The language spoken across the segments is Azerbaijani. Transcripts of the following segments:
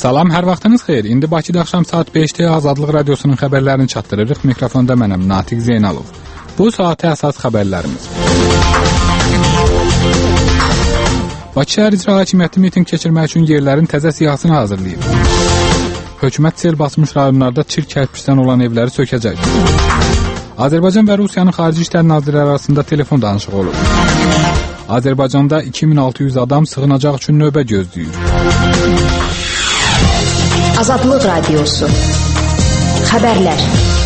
Salam, hər vaxtınız xeyir. İndi Bakıda axşam saat 5-də Azadlıq Radiosunun xəbərlərini çatdırırıq. Mikrofonda mənəm, Natiq Zeynalov. Bu saata əsas xəbərlərimiz. Bakı şəhər icra hakimiyyəti miting keçirmək üçün yerlərin təzə siyahısını hazırlayıb. Hökumət sel basmış rayonlarda çirk kərpiçdən olan evləri sökəcək. Azərbaycan və Rusiyanın xarici işlər nazirləri arasında telefon danışığı olub. Azərbaycanda 2600 adam sığınacaq üçün növbə gözləyir. Azadlıq Radiosu. Xəbərlər.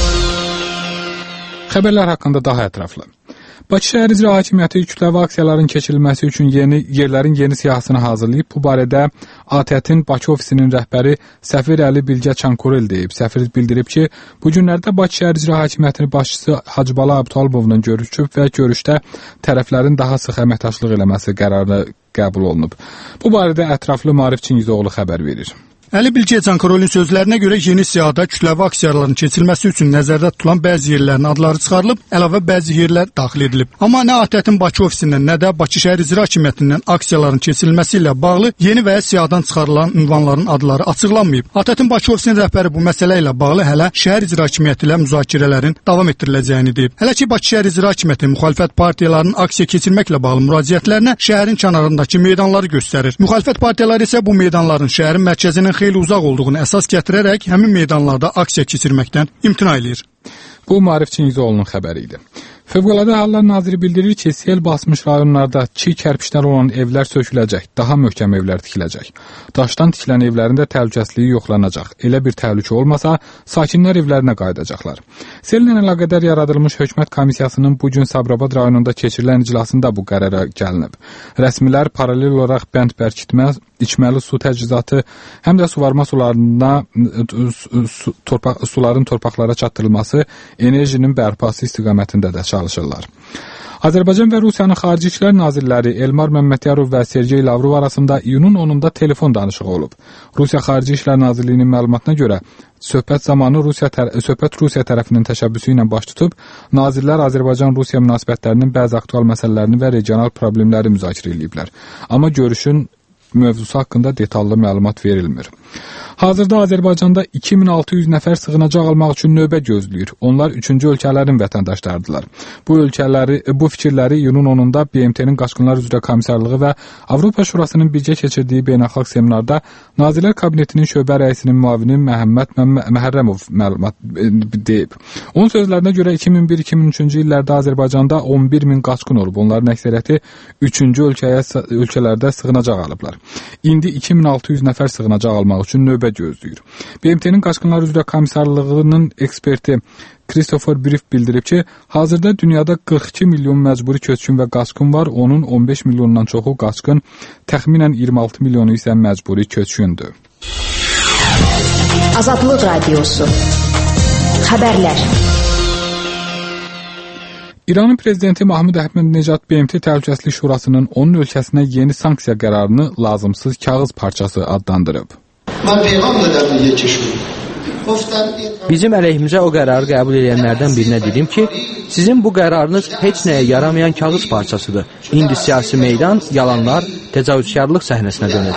Xəbərlər haqqında daha ətraflı. Bakı şəhər icra hakimiyyəti kütləvi aksiyaların keçirilməsi üçün yerlərin yeni siyahısını hazırlayıb. Bu barədə ATƏT-in Bakı ofisinin rəhbəri Səfir Əli Bilgə Çankorel deyib. Səfir bildirib ki, bu günlərdə Bakı şəhər icra hakimiyyətinin başçısı Hacıbala Abtalbovla görüşüb və görüşdə tərəflərin daha sıx əməkdaşlıq eləməsi qərarı qəbul olunub. Bu barədə ətraflı Maarif Çingizoğlu xəbər verir. Əli Bilgə Çankorelin sözlərinə görə yeni siyahıda kütləvi aksiyaların keçirilməsi üçün nəzərdə tutulan bəzi yerlərin adları çıxarılıb, əlavə bəzi yerlər daxil edilib. Amma nə ATƏT-in Bakı ofisindən, nə də Bakı şəhər icra hakimiyyətindən aksiyaların keçirilməsi ilə bağlı yeni və ya siyahıdan çıxarılan ünvanların adları açıqlanmayıb. ATƏT-in Bakı ofisinin rəhbəri bu məsələ ilə bağlı hələ şəhər icra hakimiyyəti ilə müzakirələrin davam etdiriləcəyini deyib. Hələ ki Bakı şəhər icra hakimiyyəti müxalifət partiyalarının aksiya keçirməklə bağlı müraciətlərinə şəhərin kənarındakı meydanları göstərir. Müxalifət partiyaları isə bu meydanların şəhərin mərkəzindən xeyli uzaq olduğunu əsas gətirərək həmin meydanlarda aksiya keçirməkdən imtina edir. Bu Maarif Çingizoğlu'nun xəbəri idi. Fövqəladə Hallar Naziri bildirir ki, sel basmış rayonlarda çiy kərpiçlər olan evlər söküləcək, daha möhkəm evlər tikiləcək. Daşdan tikilən evlərin də təhlükəsizliyi yoxlanacaq. Elə bir təhlükə olmasa, sakinlər evlərinə qayıdacaqlar. Sellə əlaqədar yaradılmış hökumət komissiyasının bu gün Sabirabad rayonunda keçirilən iclasında bu qərara gəlinib. Rəsmilər paralel olaraq bənd bərkitmə, içməli su təchizatı, həm də suvarma suların torpaqlara çatdırılması, enerjinin bərpası istiqamətində də çalışırlar. Azərbaycan və Rusiyanın xarici işlər nazirləri Elmar Məmmədyarov və Sergey Lavrov arasında iyunun 10-da telefon danışığı olub. Rusiya Xarici İşlər Nazirliyinin məlumatına görə söhbət zamanı Rusiya tərəfinin təşəbbüsü ilə baş tutub, nazirlər Azərbaycan-Rusiya münasibətlərinin bəzi aktual məsələlərini və regional problemləri müzakirə ediblər. Amma görüşün mövzusu haqqında detallı məlumat verilmir. Hazırda Azərbaycanda 2600 nəfər sığınacaq almaq üçün növbə gözləyir. Onlar 3-cü ölkələrin vətəndaşlarıdırlar. Bu fikirləri iyunun 10-da BMT-nin Qaçqınlar üzrə Komissarlığı və Avropa Şurasının birgə keçirdiyi beynəlxalq seminarda Nazirlər Kabinetinin şöbə rəisinin müavini Məhəmməd Məhərrəmov məlumat deyib. Onun sözlərinə görə 2001-2003-cü illərdə Azərbaycanda 11 min qaçqın olub. Onların əksəriyyəti 3-cü ölkələrdə sığınacaq alıblar. İndi 2600 nəfər sığınacaq almaq üçün növbə gözləyir. BMT-nin Qaçqınlar üzrə Komissarlığının eksperti Christopher Brief bildirib ki, hazırda dünyada 42 milyon məcburi köçkün və qaçqın var, onun 15 milyondan çoxu qaçqın, təxminən 26 milyonu isə məcburi köçkündür. Azadlıq Radiosu. Xəbərlər. İranın prezidenti Mahmud Əhmədinecad BMT Təhlükəsizlik Şurasının onun ölkəsinə yeni sanksiya qərarını lazımsız kağız parçası adlandırıb. Bizim əleyhimizə o qərarı qəbul edənlərdən birinə dedim ki, sizin bu qərarınız heç nəyə yaramayan kağız parçasıdır. İndi siyasi meydan, yalanlar, təcavüzkarlıq səhnəsinə dönür.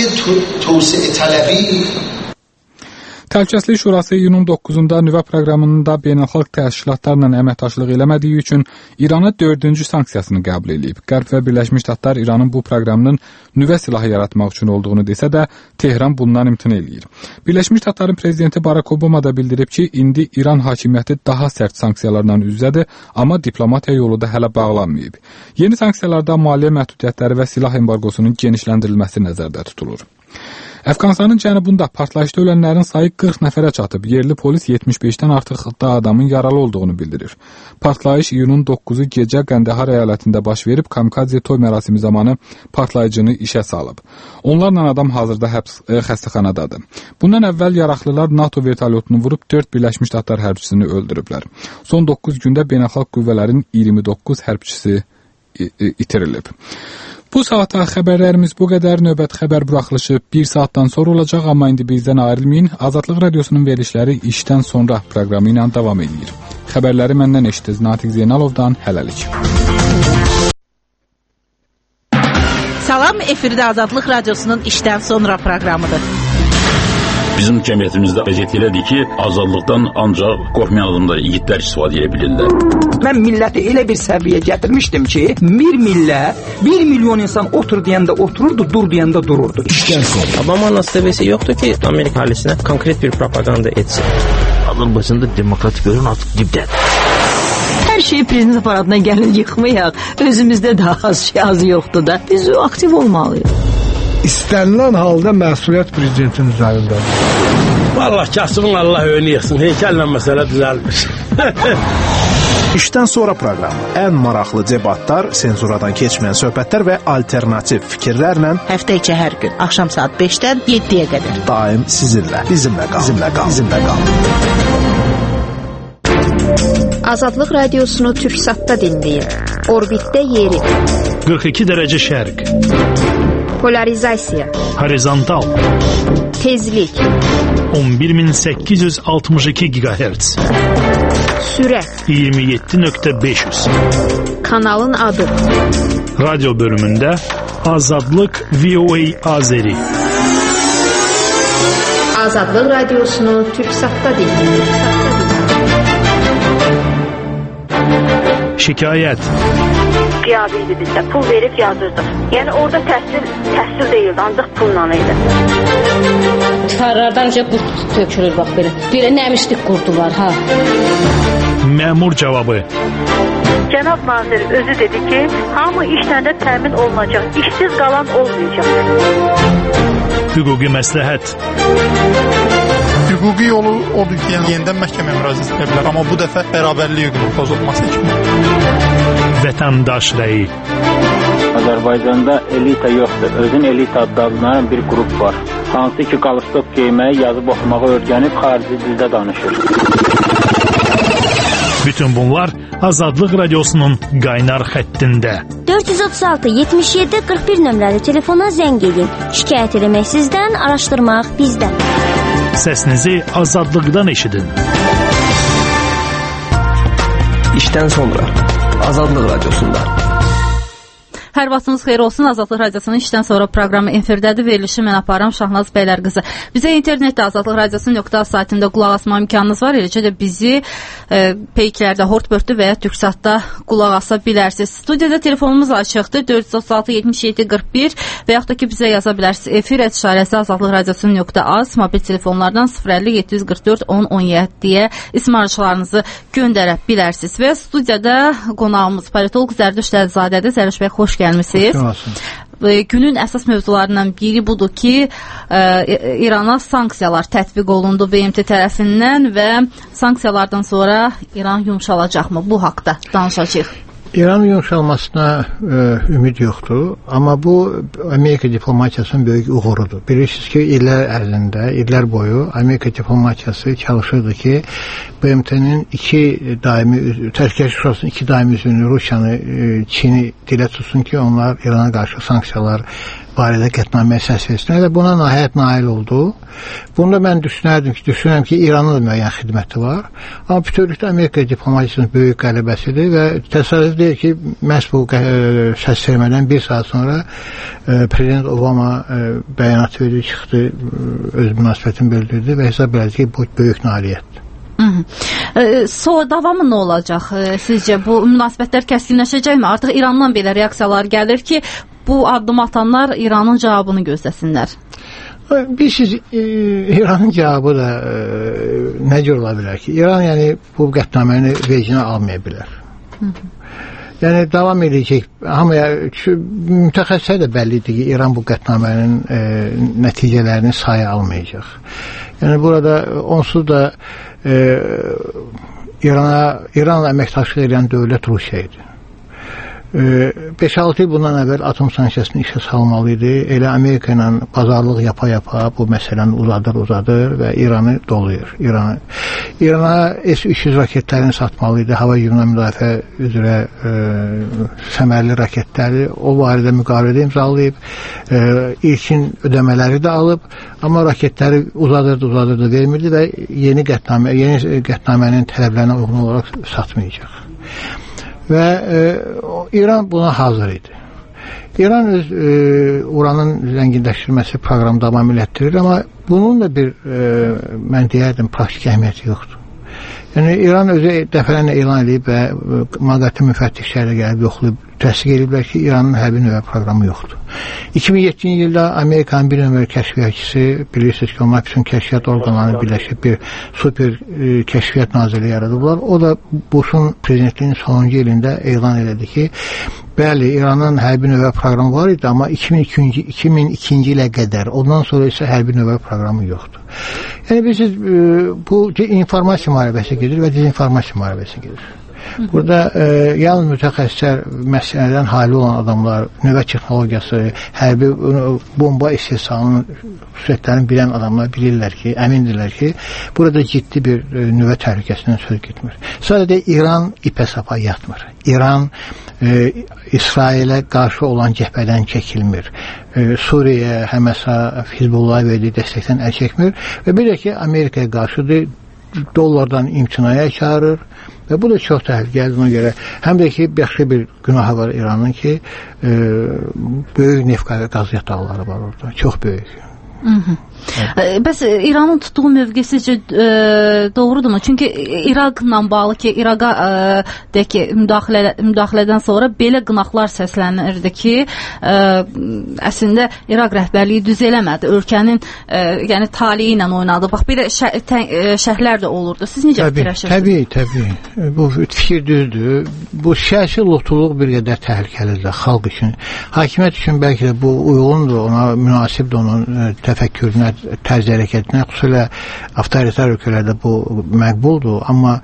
Təhlükəsizlik Şurası iyunun 9-da nüvə proqramında beynəlxalq təşkilatlarla əməkdaşlıq eləmədiyi üçün İrana 4-cü sanksiyasını qəbul edib. Qərb və Birləşmiş Ştatlar İranın bu proqramının nüvə silahı yaratmaq üçün olduğunu desə də, Tehran bundan imtina eləyir. Birləşmiş Ştatların prezidenti Barack Obama da bildirib ki, indi İran hakimiyyəti daha sərt sanksiyalarla üz-üzədir, amma diplomatiya yolu da hələ bağlanmayıb. Yeni sanksiyalarda maliyyə məhdudiyyətləri və silah embargosunun genişləndirilməsi nəzərdə tutulur. Əfqanistanın cənubunda partlayışda ölənlərin sayı 40 nəfərə çatıb. Yerli polis 75-dən artıq da adamın yaralı olduğunu bildirir. Partlayış iyunun 9-u gecə Qəndəhar əyalətində baş verib, kamikadze toy mərasimi zamanı partlayıcını işə salıb. Onlarla adam hazırda xəstəxanadadır. Bundan əvvəl yaraqlılar NATO vertolyotunu vurub 4 Birləşmiş Ştatlar hərbçisini öldürüblər. Son 9 gündə beynəlxalq qüvvələrin 29 hərbçisi itirilib. Bu saata xəbərlərimiz bu qədər. Növbət xəbər buraxılışı 1 saatdan sonra olacaq, amma indi bizdən ayrılmayın. Azadlıq Radiosunun verilişləri işdən sonra proqramı ilə davam edir. Xəbərləri məndən eşitdiniz Natiq Zeynalovdan. Hələlik. Salam, efirdə Azadlıq Radiosunun işdən sonra proqramıdır. Bizim cəmiyyətimizdə vəziyyət elədir ki, azadlıqdan ancaq qorxmayan adamlar, igidlər istifadə edə bilirlər. Mən milləti elə bir səviyyəyə gətirmişdim ki, bir millət, 1 milyon insan otur deyəndə otururdu, dur deyəndə dururdu. Obama'nın seviyesi yoktu ki Amerika ailesine konkret bir propaganda etsin. Azərbaycanda demokratik görün artıq dibdədir. Hər şeyi prezident aparatına gəlin yıxmayaq. Özümüzdə də az yoxdur da. Biz aktiv olmalıyıq. İstənilən halda məsuliyyət prezidentin üzərindədir. Vallahi kasımın Allah önü yıxsın. Heykəllə məsələ düzəlmiş. İşdən sonra proqramı ən maraqlı debatlar, senzuradan keçməyən söhbətlər və alternativ fikirlərlə həftə içi hər gün axşam saat 5-dən 7-yə qədər daim sizinlə. Bizimlə qalın. Azadlıq radiosunu Türksatda dinləyin. Orbitdə yeri. 42 dərəcə şərq. Polarizasiya. Horizontal. Tezlik. 11862 GHz. Sürət. 27.500. Kanalın adı. Radyo bölümündə Azadlıq VOA Azeri. Azadlıq radiosunu Türksatda dinləyin. Şikayət. Qiyabi idi bizdə. Pul verib yazırdıq. Yəni orada təhsil deyildi, ancaq pulla idi. Divarlardan qurt tökülür bax belə. Belə nəmişlik qurdu var ha. Məmur cavabı. Cənab nazir özü dedi ki, hamı işlərdə təmin olunacaq, işsiz qalan olmayacaq. Hüquqi məsləhət. Hüquqi yolu odur ki, yəni yenidən məhkəməyə müraciət edə bilər, amma bu dəfə bərabərlik hüququnun pozulması kimi. Vətəndaş rəyi. Azərbaycanda elita yoxdur. Özün elita adlanan bir qrup var. Hansı ki, qalstok geyməyi, yazıb oxumağı öyrənib xarici dildə danışır. Bütün bunlar Azadlıq Radiosunun qaynar xəttində. 436 77 41 nömrəli telefona zəng edin. Şikayət eləmək sizdən, araşdırmaq bizdən. Səsinizi Azadlıqdan eşidin. İşdən sonra Azadlıq Radiosunda. Hər vaxtınız xeyir olsun. Azadlıq Radiosunun işdən sonra proqramı efirdədir. Verilişi mən aparam Şahnaz Bəylərqızı. Bizə internetdə Azadlıq Radiosu.az saytında qulaq asma imkanınız var. Eləcə də bizi peyklərdə, Hortbörtdə və ya Türksatda qulaq asa bilərsiniz. Studiyada telefonumuz açıqdır. 436 77 41 və yaxud da ki bizə yaza bilərsiniz. Efir etibarəsi Azadlıq Radiosu.az, mobil telefonlardan 050 744 10 17 deyə ismarışlarınızı göndərə bilərsiniz. Və studiyada qonağımız politolog Zərdüş Dəlzadədir. Zərdüş bəy, xoş gəlmisiniz. Günün əsas mövzularından biri budur ki, İrana sanksiyalar tətbiq olundu BMT tərəfindən və sanksiyalardan sonra İran yumşalacaqmı? Bu haqda danışacağıq. İranın yumşalmasına ümid yoxdur, amma bu Amerika diplomatiyasının böyük uğurudur. Bilirsiniz ki, illər ərzində, illər boyu Amerika diplomatiyası çalışırdı ki, BMT-nin Təhlükəsizlik Şurasının iki daimi üzvünü, Rusiyanı, Çini dilə tutsun ki, onlar İrana qarşı sanksiyalar barədə qətnaməyə səs versin. Və buna nəhayət nail oldu. Bunda mən düşünürəm ki, İranın da müəyyən xidməti var. Amma bütövlükdə Amerika diplomatiyasının böyük qələbəsidir və təsadüf deyil ki, məhz bu səs vermədən bir saat sonra Prezident Obama bəyanat verdi, çıxdı, öz münasibətini bildirdi və hesab elədi ki, bu böyük nailiyyətdir. Sonra davamı nə olacaq sizcə? Bu münasibətlər kəskinləşəcəkmi? Artıq İrandan belə reaksiyalar gəlir ki, bu addım atanlar İranın cavabını gözləsinlər. Bilirsiniz, İranın cavabı da nə cür ola bilər ki? İran bu qətnaməni vecinə almaya bilər. Yəni davam edəcək. Hamıya mütəxəssislər də bəllidir ki, İran bu qətnamənin nəticələrini saya almayacaq. Yəni burada onsuz da İranla əməkdaşlıq edən dövlət Rusiya idi. 5-6 il bundan əvvəl atom sanksiyasını işə salmalıydı. Elə Amerika ilə pazarlıq yapa-yapa bu məsələni uzadır və İranı doluyur. İrana S-300 raketlərini satmalıydı. Hava hücumuna müdafiə üzrə səmərli raketləri. O barədə müqavilədə imzalayıb. İlkin ödəmələri də alıb. Amma raketləri uzadırdı, vermirdi və yeni qətnamənin tələblərinə uyğun olaraq satmayacaq. Və İran buna hazır idi. İran öz uranın zənginləşdirməsi proqramı davam elətdirir, amma bunun da bir mən deyərdim praktik əhəmiyyəti yoxdur. Yəni İran özü dəfələrlə elan edib və müvaqqəti müfəttişlərlə gəlib yoxlayıb təsdiq ediblər ki, İranın hərbi nüvə proqramı yoxdur. 2007-ci ildə Amerikanın bir nömrə kəşfiyyatçısı, bilirsiniz ki, onlar bütün kəşfiyyat orqanlarını birləşib bir super kəşfiyyat nazirliyi yaradıblar. O da Bush'un prezidentliyinin sonuncu ilində elan elədi ki, bəli, İranın hərbi nüvə proqramı var idi, amma 2002-ci ilə qədər, ondan sonra isə hərbi nüvə proqramı yoxdur. Yəni biz bu informasiya müharibəsi gedir və dezinformasiya müharibəsi gedir. Burada yalnız mütəxəssislər, məsələdən hali olan adamlar, nüvə texnologiyası, hərbi bomba istehsalının xüsusiyyətlərini bilən adamlar bilirlər ki, əmindirlər ki, burada ciddi bir nüvə təhlükəsindən söz getmir. Sadəcə İran ipə sapa yatmır. İran İsrailə qarşı olan cəbhədən çəkilmir. Suriyə, Həməsə, Hizbullah'a verdiyi dəstəkdən əl çəkmir və bir də ki, Amerikaya qarşıdır, dollardan imtinaya çağırır və bu da çox təhlükəlidir ona görə. Həm də ki, yaxşı bir günahı var İranın ki, böyük neft qaz yataqları var orada, çox böyük. Bəs İranın tutduğu mövqe sizcə doğrudurmu? Çünki İraqla bağlı ki, İraqa müdaxilədən sonra belə qınaqlar səslənirdi ki, əslində İraq rəhbərliyi düz eləmədi. Ölkənin yəni taleyi ilə oynadı. Bax, belə şərhlər də olurdu. Siz necə fikirləşirsiniz? Təbii. Bu fikir düzdür. Bu siyasi lotuluq bir qədər təhlükəlidir xalq üçün. Hakimiyyət üçün bəlkə də bu uyğundur, ona münasibdir onun təfəkkürünə, tərz hərəkətinə, xüsusilə avtoritar ölkələrdə bu məqbuldur, amma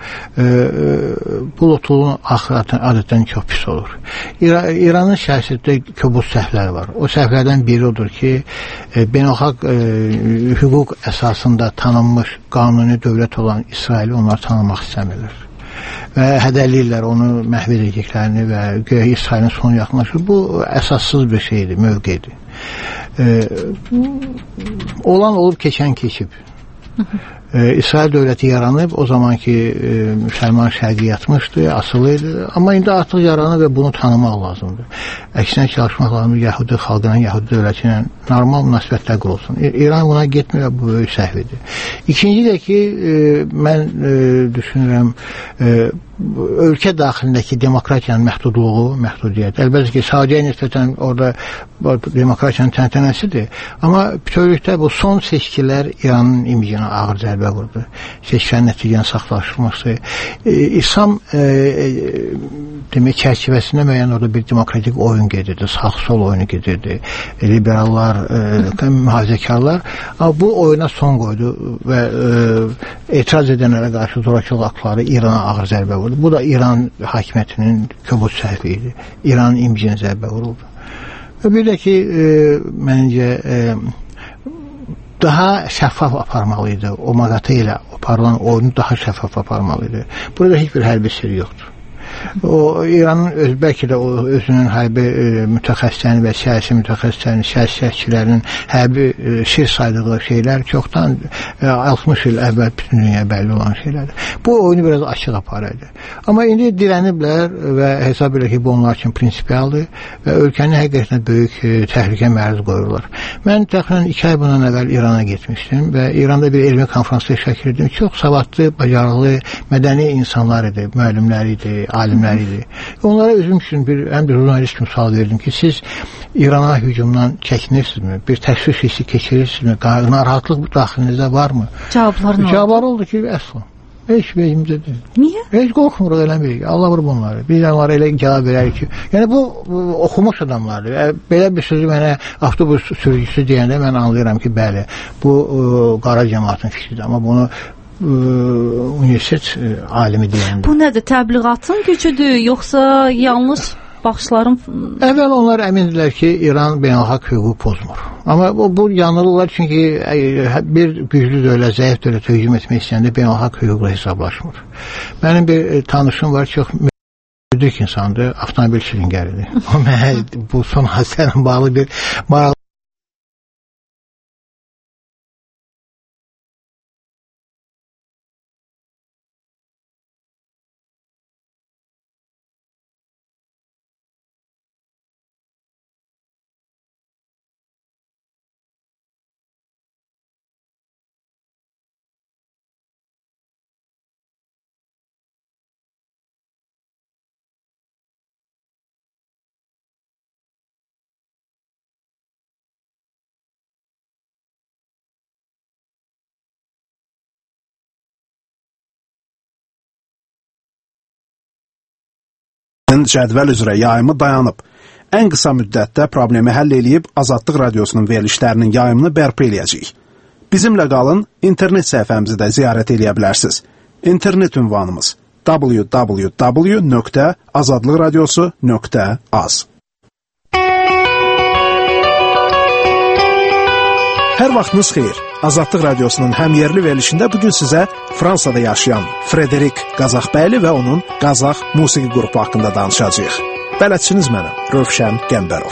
bu lotuluğun axırı adətən çox pis olur. İranın siyasətdə kobud səhvləri var. O səhvlərdən biri odur ki, beynəlxalq hüquq əsasında tanınmış qanuni dövlət olan İsraili onlar tanımaq istəmirlər. Və hədəliyirlər onu məhv edəcəklərini və göyə İsrailin sonu yaxınlaşır. Bu əsassız bir şeydir, mövqedir. Olan olub, keçən keçib. İsrail dövləti yaranıb, o zamanki müsəlman şərqi yatmışdı, asılıydı, amma indi artıq yaranıb və bunu tanımaq lazımdır. Əksinə çalışmaq lazımdır, Yahudi xalqına, Yahudi dövləti ilə normal münasibətlər qurulsun. İran buna getmir və bu böyük səhvidir. İkinci də ki, mən düşünürəm, ölkə daxilindəki demokratiyanın məhdudiyyət. Əlbəttə ki, Saudiyə nisbətən orada demokratiyanın təntənəsidir, amma bütövlükdə bu son seçkilər İranın imicine ağır zərbə vurdu. Seçkilərin nəticənin saxtalaşması. İslam demək çərçivəsində müəyyən orada bir demokratik oyun gedirdi, sağ-sol oyunu gedirdi. Liberallar, mühafizəkarlar. Amma bu oyuna son qoydu və etiraz edənlərə qarşı zorakılıq aktları İrana ağır zərbə vurdu. Bu da İran hakimiyyətinin kobud səhvi idi. İranın imicine zərbə vuruldu. Və bir də ki, məncə daha şəffaf aparmalıydı. O maqatı ilə aparılan oyunu daha şəffaf aparmalıydı. Burada heç bir hərbi sirri yoxdur. O İranın bəlkə də özünün hərbi mütəxəssislərini və siyasi mütəxəssislərini, siyasiyyətçilərinin hərbi şir saydığı şeylər çoxdan 60 il əvvəl bütün dünya bəlli olan şeylərdir. Bu oyunu biraz açıq aparırdı. Amma indi dirəniblər və hesab edir ki, bu onlar üçün prinsipialdır və ölkəni həqiqətən böyük təhlükə məruz qoyurlar. Mən təxminən 2 ay bundan əvvəl İrana getmişdim və İranda bir elmi konferansda iştirak edirdim. Çox savadlı, bacarıqlı, mədəni insanlar idi, müəllimlər idi, alimlər idi. Onlara özüm üçün həm bir jurnalist kimi sual verdim ki, siz İrana hücumdan çəkinirsinizmi? Bir təşviş hissi keçirirsinizmi? Narahatlıq daxilinizdə varmı? Cavablar oldu ki, əsla. Heç vecimizdə deyil. Niyə? Heç qorxmuruq, eləmirik. Allah vurub onları. Biz onlara elə cavab verərik ki, yəni bu oxumuş adamlardır. Belə bir sözü mənə avtobus sürücüsü deyəndə mən anlayıram ki, bəli, bu qara cəmaatın fikridir. Amma bunu universitet alimi deyəndə. Bu nədir? Təbliğatın gücüdür, yoxsa yanlış baxışların? Əvvəl onlar əmindirlər ki, İran beynəlxalq hüququ pozmur. Amma bu yanılırlar çünki bir güclü dövlət, zəif dövlət hücum etmək istəyəndə beynəlxalq hüquqla hesablaşmır. Mənim bir tanışım var, çox müdrik insandır, avtomobil şiringəridir. O mənə bu son hadisələ bağlı bir maraqlı verilişinin cədvəl üzrə yayımı dayanıb. Ən qısa müddətdə problemi həll eləyib Azadlıq Radiosunun verilişlərinin yayımını bərpa eləyəcəyik. Bizimlə qalın, internet səhifəmizi də ziyarət eləyə bilərsiniz. İnternet ünvanımız www.azadlıqradiosu.az. Hər vaxtınız xeyir. Azadlıq Radiosunun həmyerli verilişində bugün sizə Fransada yaşayan Frederic Qazaxbəyli və onun Qazax musiqi qrupu haqqında danışacağıq. Bələdçiniz mənəm, Rövşən Qəmbərov.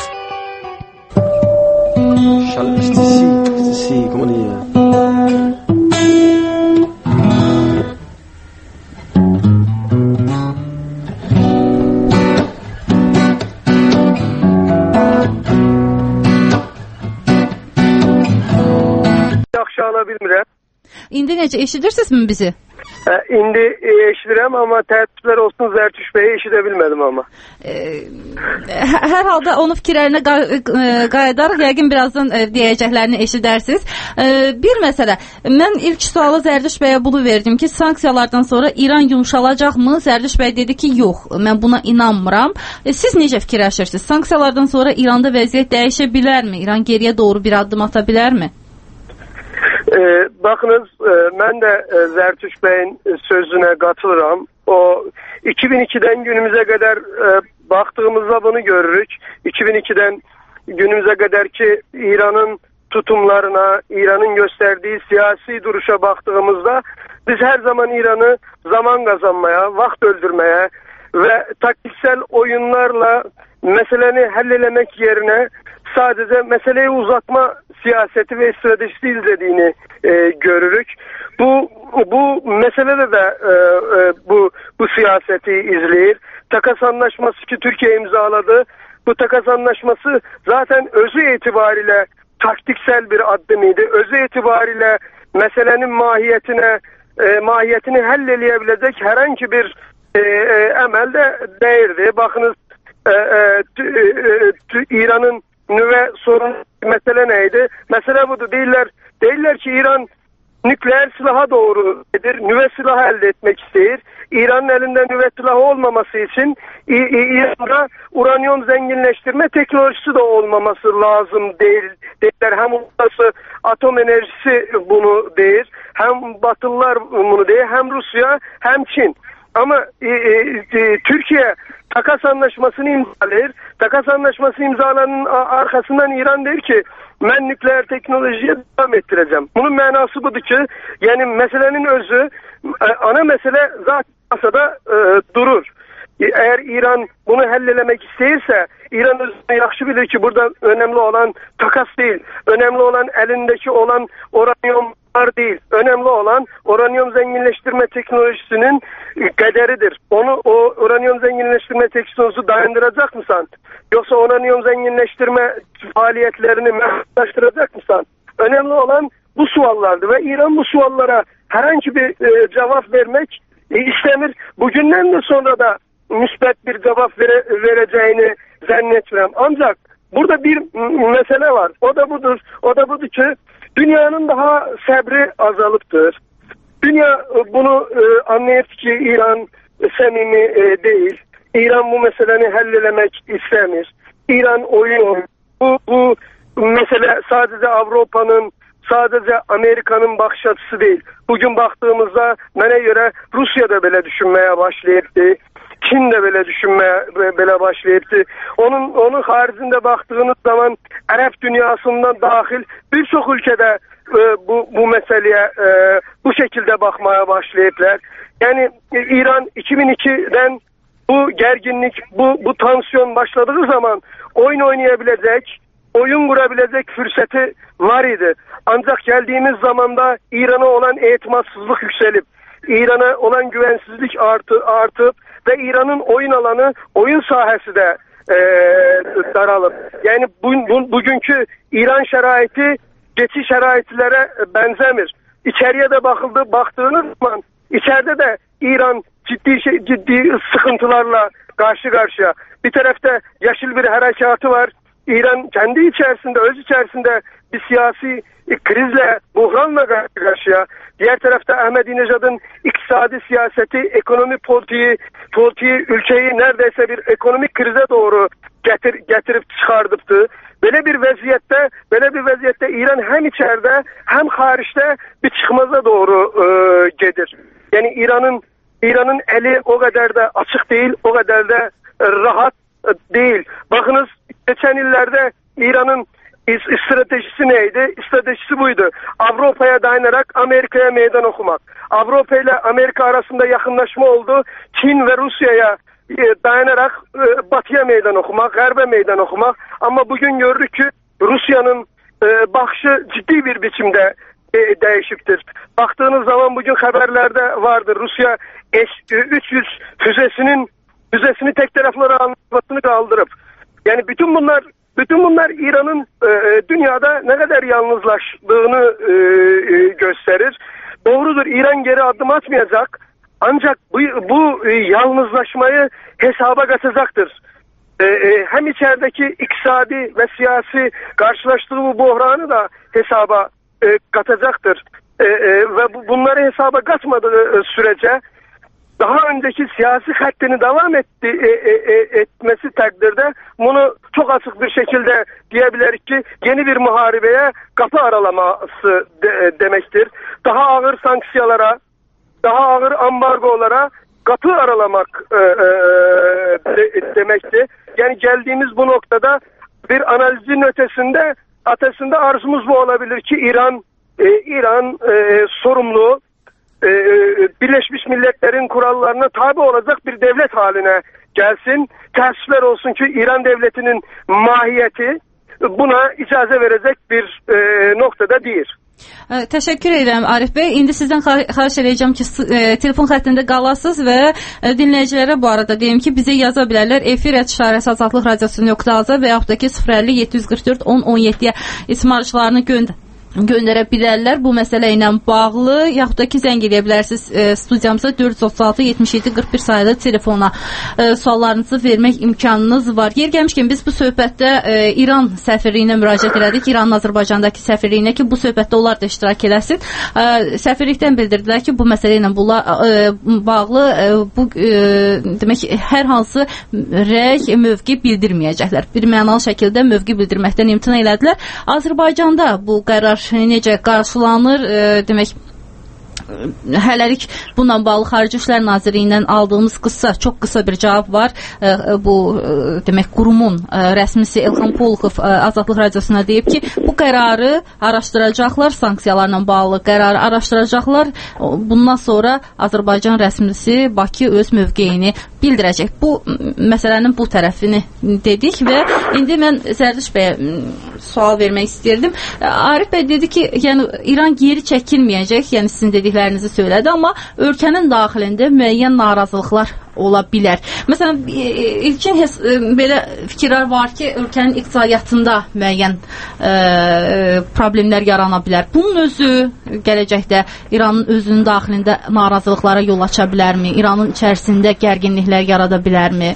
Yaxşı ala bilmirəm. İndi necə eşidirsinizmi bizi? İndi eşidirəm, amma təəssüflər olsun Zərtüş bəyi eşidə bilmədim amma. Hər halda onun fikirlərinə qayıdaraq yəqin birazdan deyəcəklərini eşidərsiniz. Bir məsələ, mən ilk sualı Zərtüş bəyə bunu verdim ki, sanksiyalardan sonra İran yumşalacaqmı? Zərtüş bəy dedi ki, yox, mən buna inanmıram. Siz necə fikirləşirsiniz? Sanksiyalardan sonra İranda vəziyyət dəyişə bilərmi? İran geriyə doğru bir addım ata bilərmi? Baxınız, mən də Zərtüş bəyin sözünə qatılıram. O 2002-dən günümüzə qədər baxdığımızda bunu görürük. 2002-dən günümüzə qədər ki, İranın tutumlarına, İranın göstərdiyi siyasi duruşa baxdığımızda biz hər zaman İranı zaman qazanmaya, vaxt öldürməyə və taktiksel oyunlarla məsələni həll eləmək yerinə sadəcə məsələyi uzatma siyaseti və stratejisi izlədiyini görürük. Bu məsələdə də bu siyaseti izləyir. Takas anlaşması ki Türkiye imzaladı. Bu takas anlaşması zaten özü itibariyle taktiksel bir adım idi. Özü itibariyle meselenin mahiyetini həll eləyə herhangi bir əməl də değildi. Bakınız İran'ın nüve sorunu mesele neydi? Mesele budur. Değiller ki İran nükleer silaha doğru nüve silahı elde etmek istiyor. İran'ın elinde nüve silahı olmaması için İran'da uranyum zenginleştirme teknolojisi de olmaması lazım değiller. Hem uluslararası atom enerjisi bunu değil, hem Batılılar bunu değil, hem Rusya hem Çin. Ama Türkiye takas anlaşmasını imzalayır. Takas anlaşması imzalanın arkasından İran der ki ben nükleer teknolojiye devam ettireceğim. Bunun manası budur ki yani meselenin özü ana mesele zaten masada durur. Eğer İran bunu hallelemek isterse İran özünü yaxşı bilir ki burada önemli olan takas değil. Önemli olan elindeki olan uranyumlar değil. Önemli olan uranyum zenginleştirme teknolojisinin kaderidir. O uranyum zenginleştirme teknolojisi dayandıracak mısın? Yoksa uranyum zenginleştirme faaliyetlerini meşrulaştıracak mısın? Önemli olan bu suallardı ve İran bu suallara herhangi bir cevap vermek istemir. Bugünden de sonra da müsbet bir cevap vereceğini zannetmiyorum. Ancak burada bir mesele var. O da budur ki dünyanın daha sabri azalıptır. Dünya bunu anlayıp ki İran samimi değil. İran bu meseleni hallelemek istemir. İran oyun. Bu mesele sadece Avrupa'nın, sadece Amerika'nın bakış açısı değil. Bugün baktığımızda bana göre Rusya da böyle düşünmeye başlayıptı. Çin de böyle düşünmeye böyle başlayıptı. Onun haricinde baktığınız zaman Arap dünyasından dahil birçok ülkede bu meseleye bu şekilde bakmaya başlayıplar. Yani İran 2002'den bu gerginlik, bu tansiyon başladığı zaman oyun oynayabilecek, oyun kurabilecek fırsatı var idi. Ancak geldiğimiz zamanda İran'a olan itimatsızlık yükselip, İran'a olan güvensizlik artıp ve İran'ın oyun alanı, oyun sahası da daralır. Yani bugünkü İran şeraiti geçiş şeraitlere benzemir. İçeriye de baktığınız zaman içeride de İran ciddi sıkıntılarla karşı karşıya. Bir tarafta yeşil bir harekatı var. İran kendi içerisinde, öz içerisinde bir siyasi krizle, buhranla karşıya. Diğer tarafta Ahmadinejad'ın iktisadi siyaseti, ekonomi politiği ülkeyi neredeyse bir ekonomik krize doğru getirip çıkardıptı. Böyle bir vaziyette İran hem içeride hem hariçte bir çıkmaza doğru gelir. Yani İran'ın eli o kadar da açık değil, o kadar da rahat değil. Bakınız geçen yıllarda İran'ın stratejisi neydi? Stratejisi buydu. Avrupa'ya dayanarak Amerika'ya meydan okumak. Avrupa ile Amerika arasında yakınlaşma oldu. Çin ve Rusya'ya dayanarak Batı'ya meydan okumak, Garbe meydan okumak. Ama bugün gördük ki Rusya'nın bakışı ciddi bir biçimde değişiktir. Baktığınız zaman bugün haberlerde vardır. Rusya S-300 füzesini tek taraflara anlatmasını kaldırıp, yani bütün bunlar İran'ın dünyada ne kadar yalnızlaştığını gösterir. Doğrudur, İran geri adım atmayacak. Ancak bu yalnızlaşmayı hesaba katacaktır. Hem içerideki iktisadi ve siyasi karşılaştığı bu buhranı da hesaba katacaktır. Ve bunları hesaba katmadığı sürece daha önceki siyasi hattını devam etmesi takdirde bunu çok açık bir şekilde diyebiliriz ki yeni bir muharebeye kapı aralaması demektir. Daha ağır sanksiyalara, daha ağır ambargolara kapı aralamak demektir. Yani geldiğimiz bu noktada bir analizin ötesinde arzumuz bu olabilir ki İran sorumlu, Birleşmiş Milletler'in kurallarına tabi olacak bir devlet haline gelsin. Teessüfler olsun ki İran devletinin mahiyeti buna icazə verecek bir noktada değil. Təşəkkür edirəm Arif bəy. İndi sizdən xahiş edəcəm ki, telefon xəttində qalasınız və dinləyicilərə bu arada deyim ki, bizə yaza bilərlər. efir@azadlıqradiosu.az və yaxud da ki 050 744 10 17-yə ismarışlarını göndərə bilərlər bu məsələ ilə bağlı, yaxud da ki zəng edə bilərsiniz studiyamıza 436 77 41 sayılı telefona suallarınızı vermək imkanınız var. Yer gəlmişkən biz bu söhbətdə İran səfirliyinə müraciət elədik, İranın Azərbaycandakı səfirliyinə ki, bu söhbətdə onlar da iştirak eləsin. Səfirlikdən bildirdilər ki, bu məsələ ilə bağlı demək hər hansı rəy, mövqe bildirməyəcəklər. Bir mənalı şəkildə mövqe bildirməkdən imtina elədilər. Azərbaycanda bu qərar necə qarşılanır, demək hələlik bununla bağlı Xarici İşlər Nazirliyindən aldığımız çox qısa bir cavab var. Bu demək qurumun rəsmisi Elxan Poluxov Azadlıq Radiosuna deyib ki, bu qərarı araşdıracaqlar, sanksiyalarla bağlı qərarı araşdıracaqlar. Bundan sonra Azərbaycan rəsmisi Bakı öz mövqeyini bildirəcək. Bu məsələnin bu tərəfini dedik və indi mən Zərdiş bəyə sual vermək istəyirdim. Arif bəy dedi ki, yəni İran geri çəkilməyəcək, yəni sizin dediklərinizi söylədi, amma ölkənin daxilində müəyyən narazılıqlar ola bilər. Məsələn, ilkin belə fikirlər var ki, ölkənin iqtisadiyyatında müəyyən problemlər yarana bilər. Bunun özü gələcəkdə İranın özünün daxilində narazılıqlara yol aça bilərmi? İranın içərisində gərginliklər yarada bilərmi?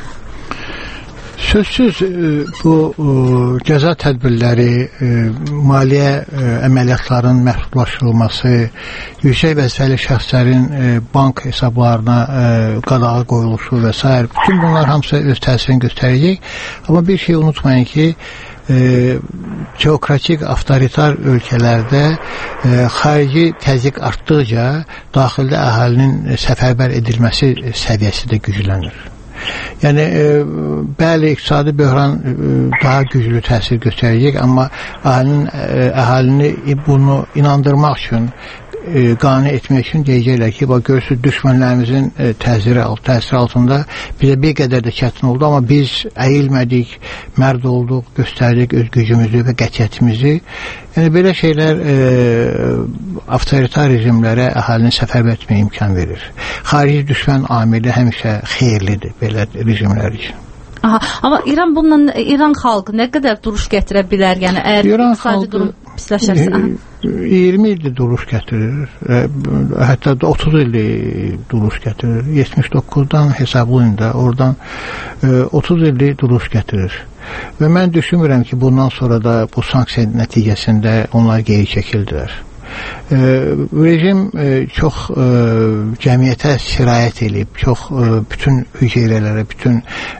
Sözsüz bu cəza tədbirləri, maliyyə əməliyyatların məhdudlaşdırılması, yüksək vəzifəli şəxslərin bank hesablarına qadağa qoyuluşu və s. bütün bunlar hamısı öz təsirini göstərəcək. Amma bir şey unutmayın ki, teokratik, avtoritar ölkələrdə xarici təzyiq artdıqca daxildə əhalinin səfərbər edilməsi səviyyəsi də güclənir. Yəni, bəli, iqtisadi böhran daha güclü təsir göstərəcək, amma əhalini bunu inandırmaq üçün, qane etmək üçün deyəcəklər ki, görürsünüz, düşmənlərimizin təsiri altında bizə bir qədər də çətin oldu, amma biz əyilmədik, mərd olduq, göstərdik öz gücümüzü və qətiyyətimizi. Yəni, belə şeylər avtoritar rejimlərə əhalini səfərbər etməyə imkan verir. Xarici düşmən amili həmişə xeyirlidir belə rejimlər üçün. Aha, amma İran xalqı nə qədər duruş gətirə bilər? Yəni, əgər İran xalqı pisləşirsə? 20 ildir duruş gətirir. Hətta 30 ildir duruş gətirir. 79-dan hesablayın da, oradan 30 ildir duruş gətirir. Və mən düşünmürəm ki, bundan sonra da bu sanksiya nəticəsində onlar geri çəkildilər. Rejim çox cəmiyyətə sirayət edib, çox bütün hüceyrələrə, bütün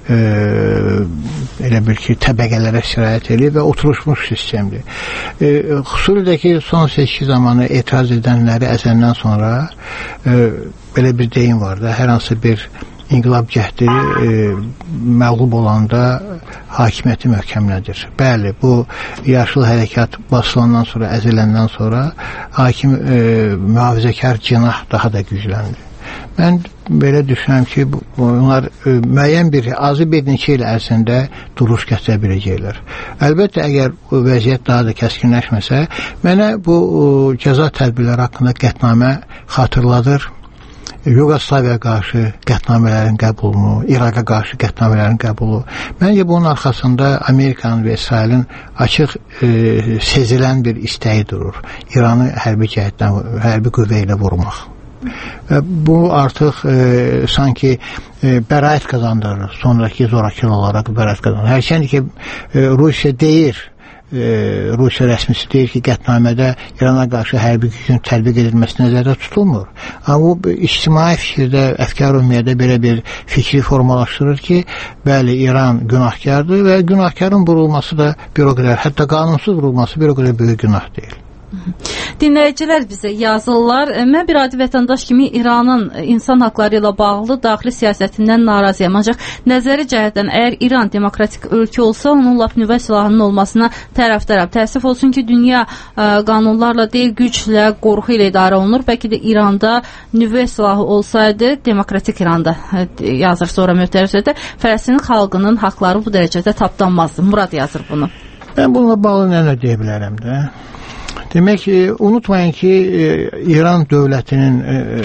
elə bil ki, təbəqələrə sirayət edib və oturuşmuş sistemdir. Xüsusilə ki, son seçki zamanı etiraz edənləri əzəndən sonra belə bir deyim var da, hər hansı bir İnqilab cəhdi məğlub olanda hakimiyyəti möhkəmlədir. Bəli, bu yaşıl hərəkat basılandan sonra, əziləndən sonra hakim mühafizəkar cinah daha da gücləndir. Mən belə düşünürəm ki, bunlar müəyyən bir, azı bir neçə il ərzində duruş gətirə biləcəklər. Əlbəttə, əgər vəziyyət daha da kəskinləşməsə, mənə bu cəza tədbirləri haqqında qətnamə xatırladır. Yugoslaviya qarşı qətnamələrin qəbulunu, İraqa qarşı qətnamələrin qəbulu. Məncə bunun arxasında Amerikanın və İsrailin açıq sezilən bir istəyi durur. İranı hərbi cəhətdən, hərbi qüvvə ilə vurmaq. Və bu artıq sanki bəraət qazandırır. Sonraki zorakılıq olaraq bəraət qazandırır. Hərçənd ki, Rusiya deyir, Rusiya rəsmisi deyir ki, qətnamədə İrana qarşı hərbi gücün tətbiq edilməsi nəzərdə tutulmur. Amma bu ictimai fikirdə, əfkar-ümumiyyədə belə bir fikri formalaşdırır ki, bəli, İran günahkardır və günahkarın vurulması da bir o qədər, hətta qanunsuz vurulması bir o qədər böyük günah deyil. Dinləyicilər bizə yazırlar. Mən bir adi vətəndaş kimi İranın insan haqları ilə bağlı daxili siyasətindən narazıyam. Ancaq nəzəri cəhətdən əgər İran demokratik ölkə olsa, onunla nüvə silahının olmasına tərəfdaram. Təəssüf olsun ki, dünya qanunlarla deyil, güclə, qorxu ilə idarə olunur. Bəlkə də İranda nüvə silahı olsaydı, demokratik İranda yazır sonra möhtərəm sözdə, Fələstin xalqının haqları bu dərəcədə tapdanmazdı. Murad yazır bunu. Mən bununla bağlı nə deyə bilərəm də? Demək ki, unutmayın ki, İran dövlətinin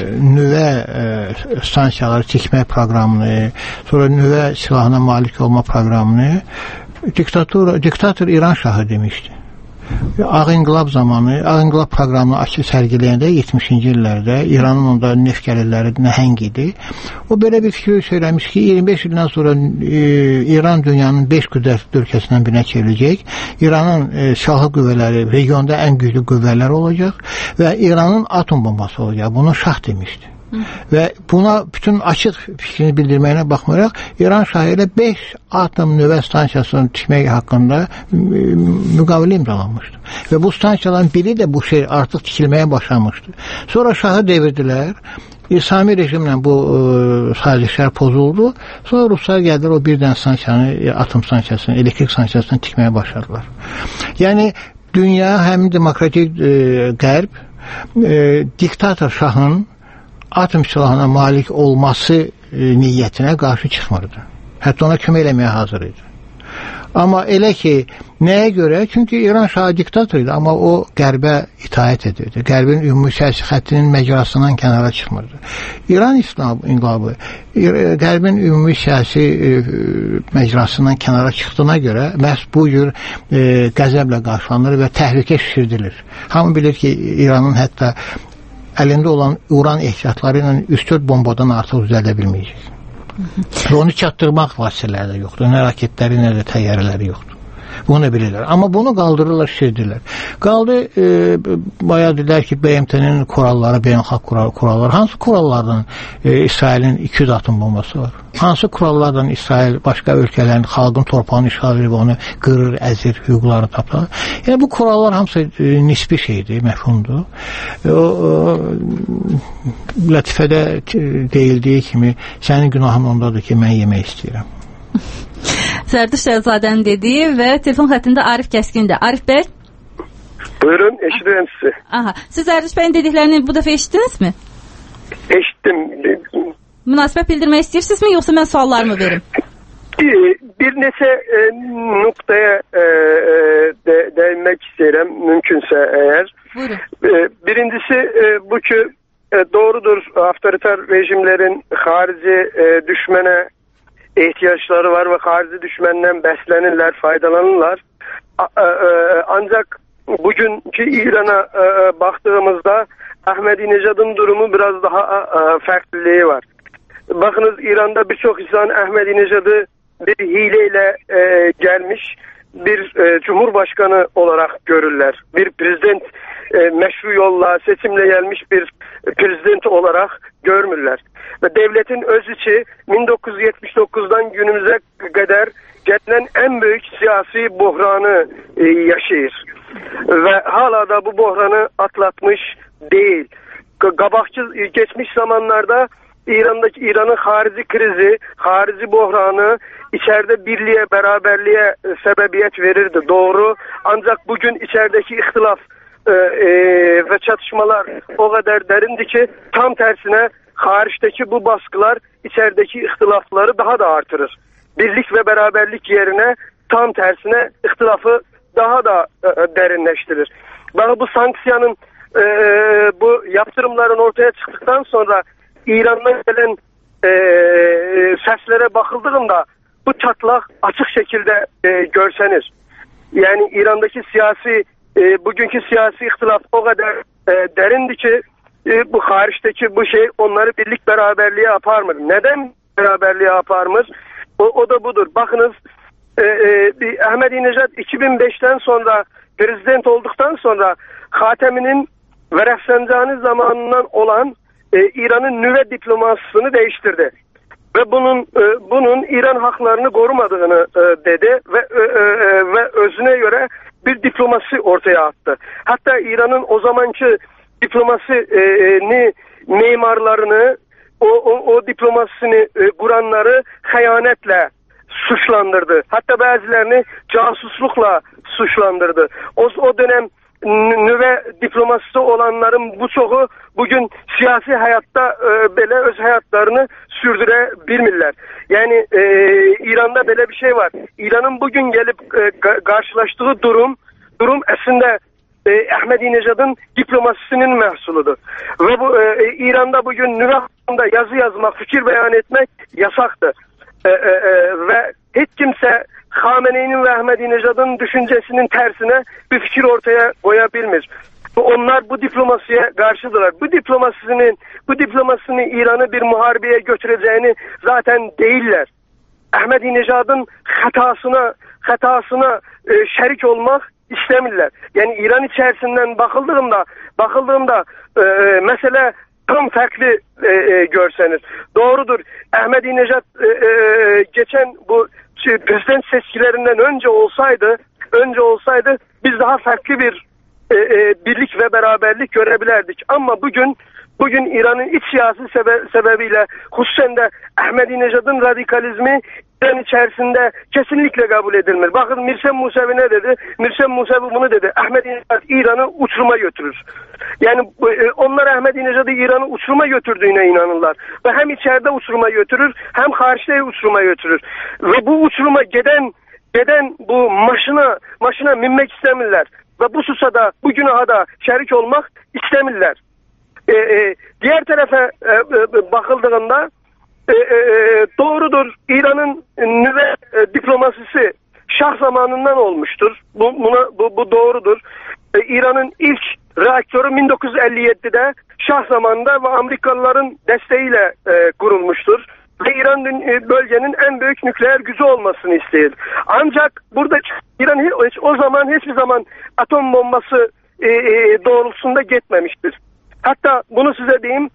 nüvə stansiyaları tikmək proqramını, sonra nüvə silahına malik olma proqramını diktator İran şahı demişdi. Ağ İnqilab zamanı, Ağ İnqilab proqramını açıb sərgiləyəndə 70-ci illərdə İranın onda neft gəlirləri nəhəng idi. O belə bir fikir söyləmiş ki, 25 ildən sonra İran dünyanın 5 qüdrət ölkəsindən birinə çevriləcək. İranın silahlı qüvvələri regionda ən güclü qüvvələr olacaq və İranın atom bombası olacaq. Bunu şah demişdi. Və buna bütün açıq fikrini bildirməyinə baxmayaraq İran şahı ilə 5 atom nüvə stansiyasını tikmək haqqında müqavilə imzalanmışdı. Və bu stansiyaların biri də bu şey artıq tikilməyə başlamışdı. Sonra şahı devirdilər. İslami rejimlə bu sazişlər pozuldu. Sonra Ruslar gəldilər o bir dənə stansiyanı, atom stansiyasını, elektrik stansiyasını tikməyə başladılar. Yəni dünya həmin demokratik qərb diktator şahın atom silahına malik olması niyyətinə qarşı çıxmırdı. Hətta ona kömək eləməyə hazır idi. Amma elə ki, nəyə görə? Çünki İran şahı diktator idi, amma o qərbə itaət edirdi. Qərbin ümumi siyasi xəttinin məcrasından kənara çıxmırdı. İran İslam inqilabı qərbin ümumi siyasi məcrasından kənara çıxdığına görə məhz bu cür qəzəblə qarşılanır və təhlükə şişirdilir. Hamı bilir ki, İranın hətta əlində olan uran ehtiyatları ilə 3-4 bombadan artıq düzəldə bilməyəcək. Və onu çatdırmaq vasitələri də yoxdur. Nə raketləri, nə də təyyarələri yoxdur. Bunu bilirlər. Amma bunu qaldırırlar, şişirdirlər. Qaldı, bayağı dedilər ki, BMT-nin kuralları, beynəlxalq kuralları. Hansı kurallardan İsrailin 200 atom bombası var? Hansı kurallardan İsrail başqa ölkələrin xalqın torpağını işğal edib onu qırır, əzir, hüquqları tapar? Yəni bu kurallar hamısı nisbi şeydir, məfhumdur. Lətifədə deyildiyi kimi sənin günahın ondadır ki, mən yemək istəyirəm. Zərdiş Şəhzadənin dediyi və telefon xəttində Arif Kəskindir. Arif bəy? Buyurun, eşidirəm sizi. Aha, siz Zərdiş bəyin dediklərini bu dəfə eşitdinizmi? Eşitdim. Münasibət bildirmək istəyirsinizmi, yoxsa mən suallarımı verim? Bir neçə nöqtəyə değinmək istəyirəm, mümkünsə əgər. Buyurun. Birincisi bu ki, doğrudur, avtoritar rejimlerin xarici düşmənə ehtiyaçları var və xarici düşməndən bəslənirlər, faydalanırlar. Ancaq bugünkü İran'a baktığımızda Ahmadinejad'ın durumu biraz daha farklılığı var. Bakınız İran'da birçok insan Ahmadinejad'ı bir hileyle gelmiş bir cumhurbaşkanı olarak görürler. Bir prezident meşru yolla seçimle gelmiş bir prezident olarak görmürler. Ve devletin öz içi 1979'dan günümüze kadar gelen en büyük siyasi buhranı yaşayır. Ve hala da bu buhranı atlatmış değil. Geçmiş zamanlarda İran'ın harici krizi, harici buhranı içeride birliğe, beraberliğe sebebiyet verirdi. Doğru. Ancak bugün içerideki ihtilaf ve çatışmalar o kadar derindi ki tam tersine hariçteki bu baskılar içerideki ihtilafları daha da artırır. Birlik ve beraberlik yerine tam tersine ihtilafı daha da derinleştirir. Bu sanksiyanın bu yaptırımların ortaya çıktıktan sonra İran'dan gelen seslere bakıldığında bu çatlak açık şekilde görsenir. Yani İran'daki bugünkü siyasi ihtilaf o kadar derindi ki bu hariçteki bu şey onları birlik beraberliğe yapar mı? Neden beraberliğe yapar mı? O da budur. Bakınız Ahmadinejad 2005'ten sonra prezident olduktan sonra Hatemi'nin ve Rafsanjani zamanından olan İran'ın nüve diplomasisini değiştirdi. Ve bunun İran haklarını korumadığını dedi ve özüne göre bir diplomasi ortaya attı. Hatta İran'ın o zamanki diplomasini mimarlarını o diplomasisini kuranları hıyanetle suçlandırdı. Hatta bazılarını casuslukla suçlandırdı. O dönem nüve diplomasisi olanların bu çoğu bugün siyasi hayatta böyle öz hayatlarını sürdürebilmirler. Yani İran'da böyle bir şey var. İran'ın bugün gelip karşılaştığı durum aslında Ahmadinejad'ın diplomasisinin mahsuludur. Ve bu İran'da bugün nüve hakkında yazı yazmak, fikir beyan etmek yasaktır. Ve hiç kimse Khamenei'nin ve Ahmadinejad'ın düşüncesinin tersine bir fikir ortaya koyabilmez. Onlar bu diplomasiye karşıdırlar. Bu diplomasinin İran'ı bir muharebeye götüreceğini zaten değiller. Ahmadinejad'ın hatasına şerik olmak istemirler. Yani İran içerisinden bakıldığında mesele tam farklı görseniz. Doğrudur. Ahmadinejad geçen bu prezident seçkilerinden önce olsaydı biz daha farklı bir birlik ve beraberlik görebilirdik. Ama bugün İran'ın iç siyasi sebebiyle hususen de Ahmadinejad'ın radikalizmi İran içerisinde kesinlikle kabul edilmez. Bakın Mirsem Musevi ne dedi? Mirsem Musevi bunu dedi. Ahmadinejad İran'ı uçuruma götürür. Yani onlar Ahmadinejad'ı İran'ı uçuruma götürdüğüne inanırlar. Ve hem içeride uçuruma götürür hem karşıda uçuruma götürür. Ve bu uçuruma giden bu maşına minmek istemirler. Ve bu susada, bu günaha da şerik olmak istemirler. Diğer tarafa bakıldığında doğrudur. İran'ın nüve diplomasisi Şah zamanından olmuştur. Bu doğrudur. İran'ın ilk reaktörü 1957'de Şah zamanında ve Amerikalıların desteğiyle kurulmuştur. Ve İran bölgenin en büyük nükleer gücü olmasını ister. Ancak burada İran hiçbir zaman atom bombası doğrultusunda gitmemiştir. Hatta bunu size diyeyim,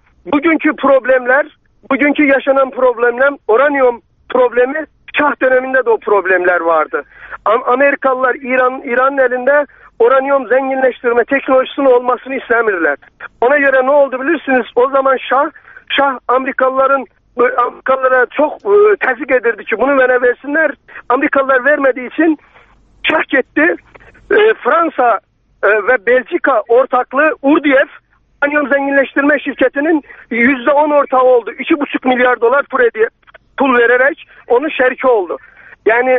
bugünkü yaşanan problemler, uranyum problemi, Şah döneminde de o problemler vardı. Amerikalılar İran'ın elinde uranyum zenginleştirme teknolojisinin olmasını istemirler. Ona göre ne oldu bilirsiniz? O zaman Şah Amerikalılara çok teşvik edirdi ki bunu bana versinler. Amerikalılar vermediği için Şah gitti. Fransa ve Belçika ortaklığı Urdiev uranyum zenginleştirme şirketinin %10 ortağı oldu. 2,5 milyar dolar pul vererek onun şeriki oldu. Yani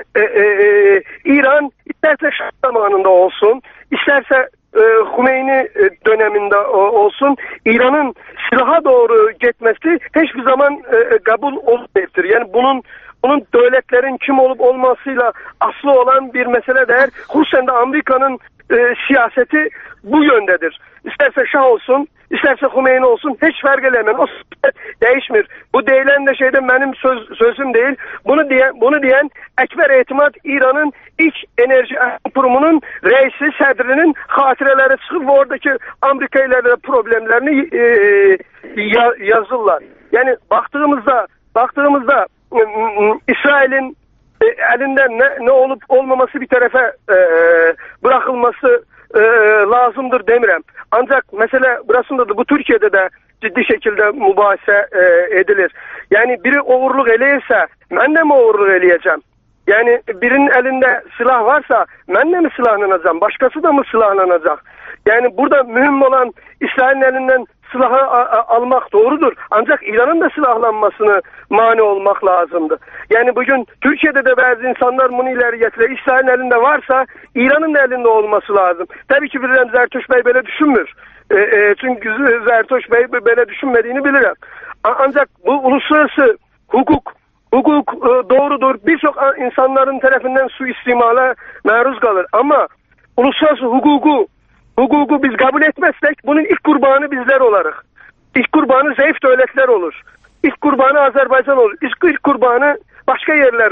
İran isterse Şah zamanında olsun, isterse Hümeyni döneminde olsun, İran'ın silaha doğru gitmesi hiçbir zaman kabul olmayacaktır. Yani onun dövlətlərin kim olub olmasıyla aslı olan bir məsələdir. Xüsusən də Amerikanın siyasəti bu yöndədir. İstərsə Şah olsun, İstərsə Xumeyni olsun, heç fərq eləmir. O dəyişmir. Bu deyilən də şeydə mənim sözüm deyil. Bunu deyən Əkbər Etimad İranın ilk enerji kurumunun reisi, sədrinin xatirələri çıxıb və oradakı Amerika ilə problemlərini yazırlar. Yəni baktığımızda İsrail'in elinden ne olup olmaması bir tarafa bırakılması lazımdır demirəm. Ancaq məsələ burasındadır. Bu Türkiye'de de ciddi şekilde mübahisə edilir. Yani biri oğurluq eləyirsə, mən də mi oğurluq eləyəcəm? Yani birinin elinde silah varsa, mən də mi silahlanacağım? Başkası da mı silahlanacaq? Yani burada mühim olan İsrail'in elinden silahı almak doğrudur. Ancak İran'ın da silahlanmasını mani olmak lazımdı. Yani bugün Türkiye'de de bazı insanlar bunu ileri getirir. İsrail'in elinde varsa İran'ın da elinde olması lazım. Tabii ki bilirəm Zərtuş Bey böyle düşünmür. Çünkü Zərtuş Bey böyle düşünmediğini bilirim. Ancak bu uluslararası hukuk doğrudur. Birçok insanların tarafından suistimala maruz kalır. Ama uluslararası hukuku biz kabul etmezsek bunun ilk kurbanı bizler olarıq. İlk kurbanı zayıf devletler olur. İlk kurbanı Azerbaycan olur. İlk kurbanı başka yerler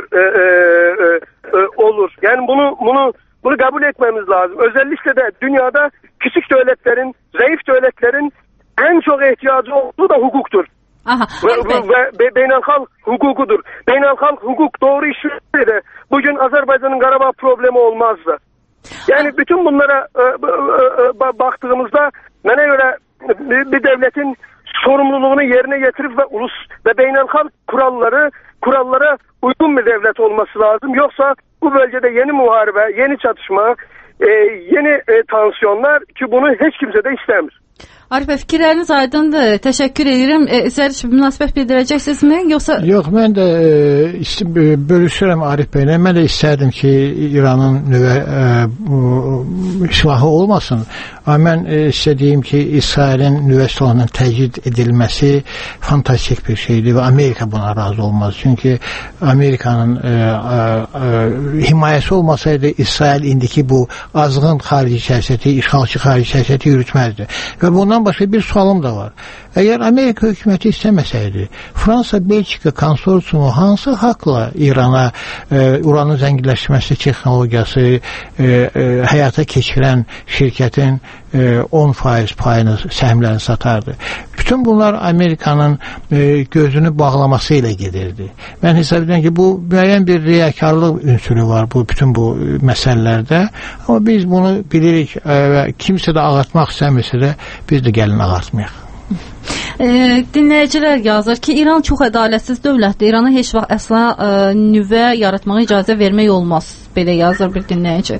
olur. Yani bunu kabul etmemiz lazım. Özellikle de dünyada küçük devletlerin, zayıf devletlerin en çok ihtiyacı olduğu da hukuktur. Aha, ve beynelhalk hukukudur. Beynelhalk hukuk doğru işleseydi bugün Azerbaycan'ın Qarabağ problemi olmazdı. Yani bütün bunlara baktığımızda mənə görə bir devletin sorumluluğunu yerine getirip ve ulus ve beynelhalk kurallara uygun bir devlet olması lazım. Yoksa bu bölgede yeni muharebe, yeni çatışma, yeni tansiyonlar ki bunu hiç kimse de istəmir. Arif bəy, fikirləriniz aydındır. Təşəkkür edirəm. Zəriş, münasibət bildirəcəksizmi? Yox, mən də bölüşürəm Arif bəylə. Mən də istərdim ki, İranın nüvə silahı olmasın. Amma mən istədiyim ki, İsrailin nüvə silahının təcrid edilməsi fantastik bir şeydir və Amerika buna razı olmaz. Çünki Amerikanın himayəsi olmasaydı İsrail indiki bu azğın xarici siyasəti, işğalçı xarici siyasəti yürütməzdi. Və bundan başqa bir sualım da var. Əgər Amerika hökuməti istəməsəydi, Fransa, Belçika konsorsiumu hansı haqla İrana uranın zənginləşdirməsi texnologiyası həyata keçirən şirkətin 10% payını, səhmlərini satardı? Bütün bunlar Amerikanın gözünü bağlaması ilə gedirdi. Mən hesab edirəm ki, bu müəyyən bir riyakarlıq ünsürü var bütün bu məsələlərdə. Amma biz bunu bilirik və kimsə də ağartmaq istəmirsə də biz də gəlin ağartmayaq. Dinləyicilər yazır ki, İran çox ədalətsiz dövlətdir. İrana heç vaxt əsla nüvə yaratmağa icazə vermək olmaz. Belə yazır bir dinləyici.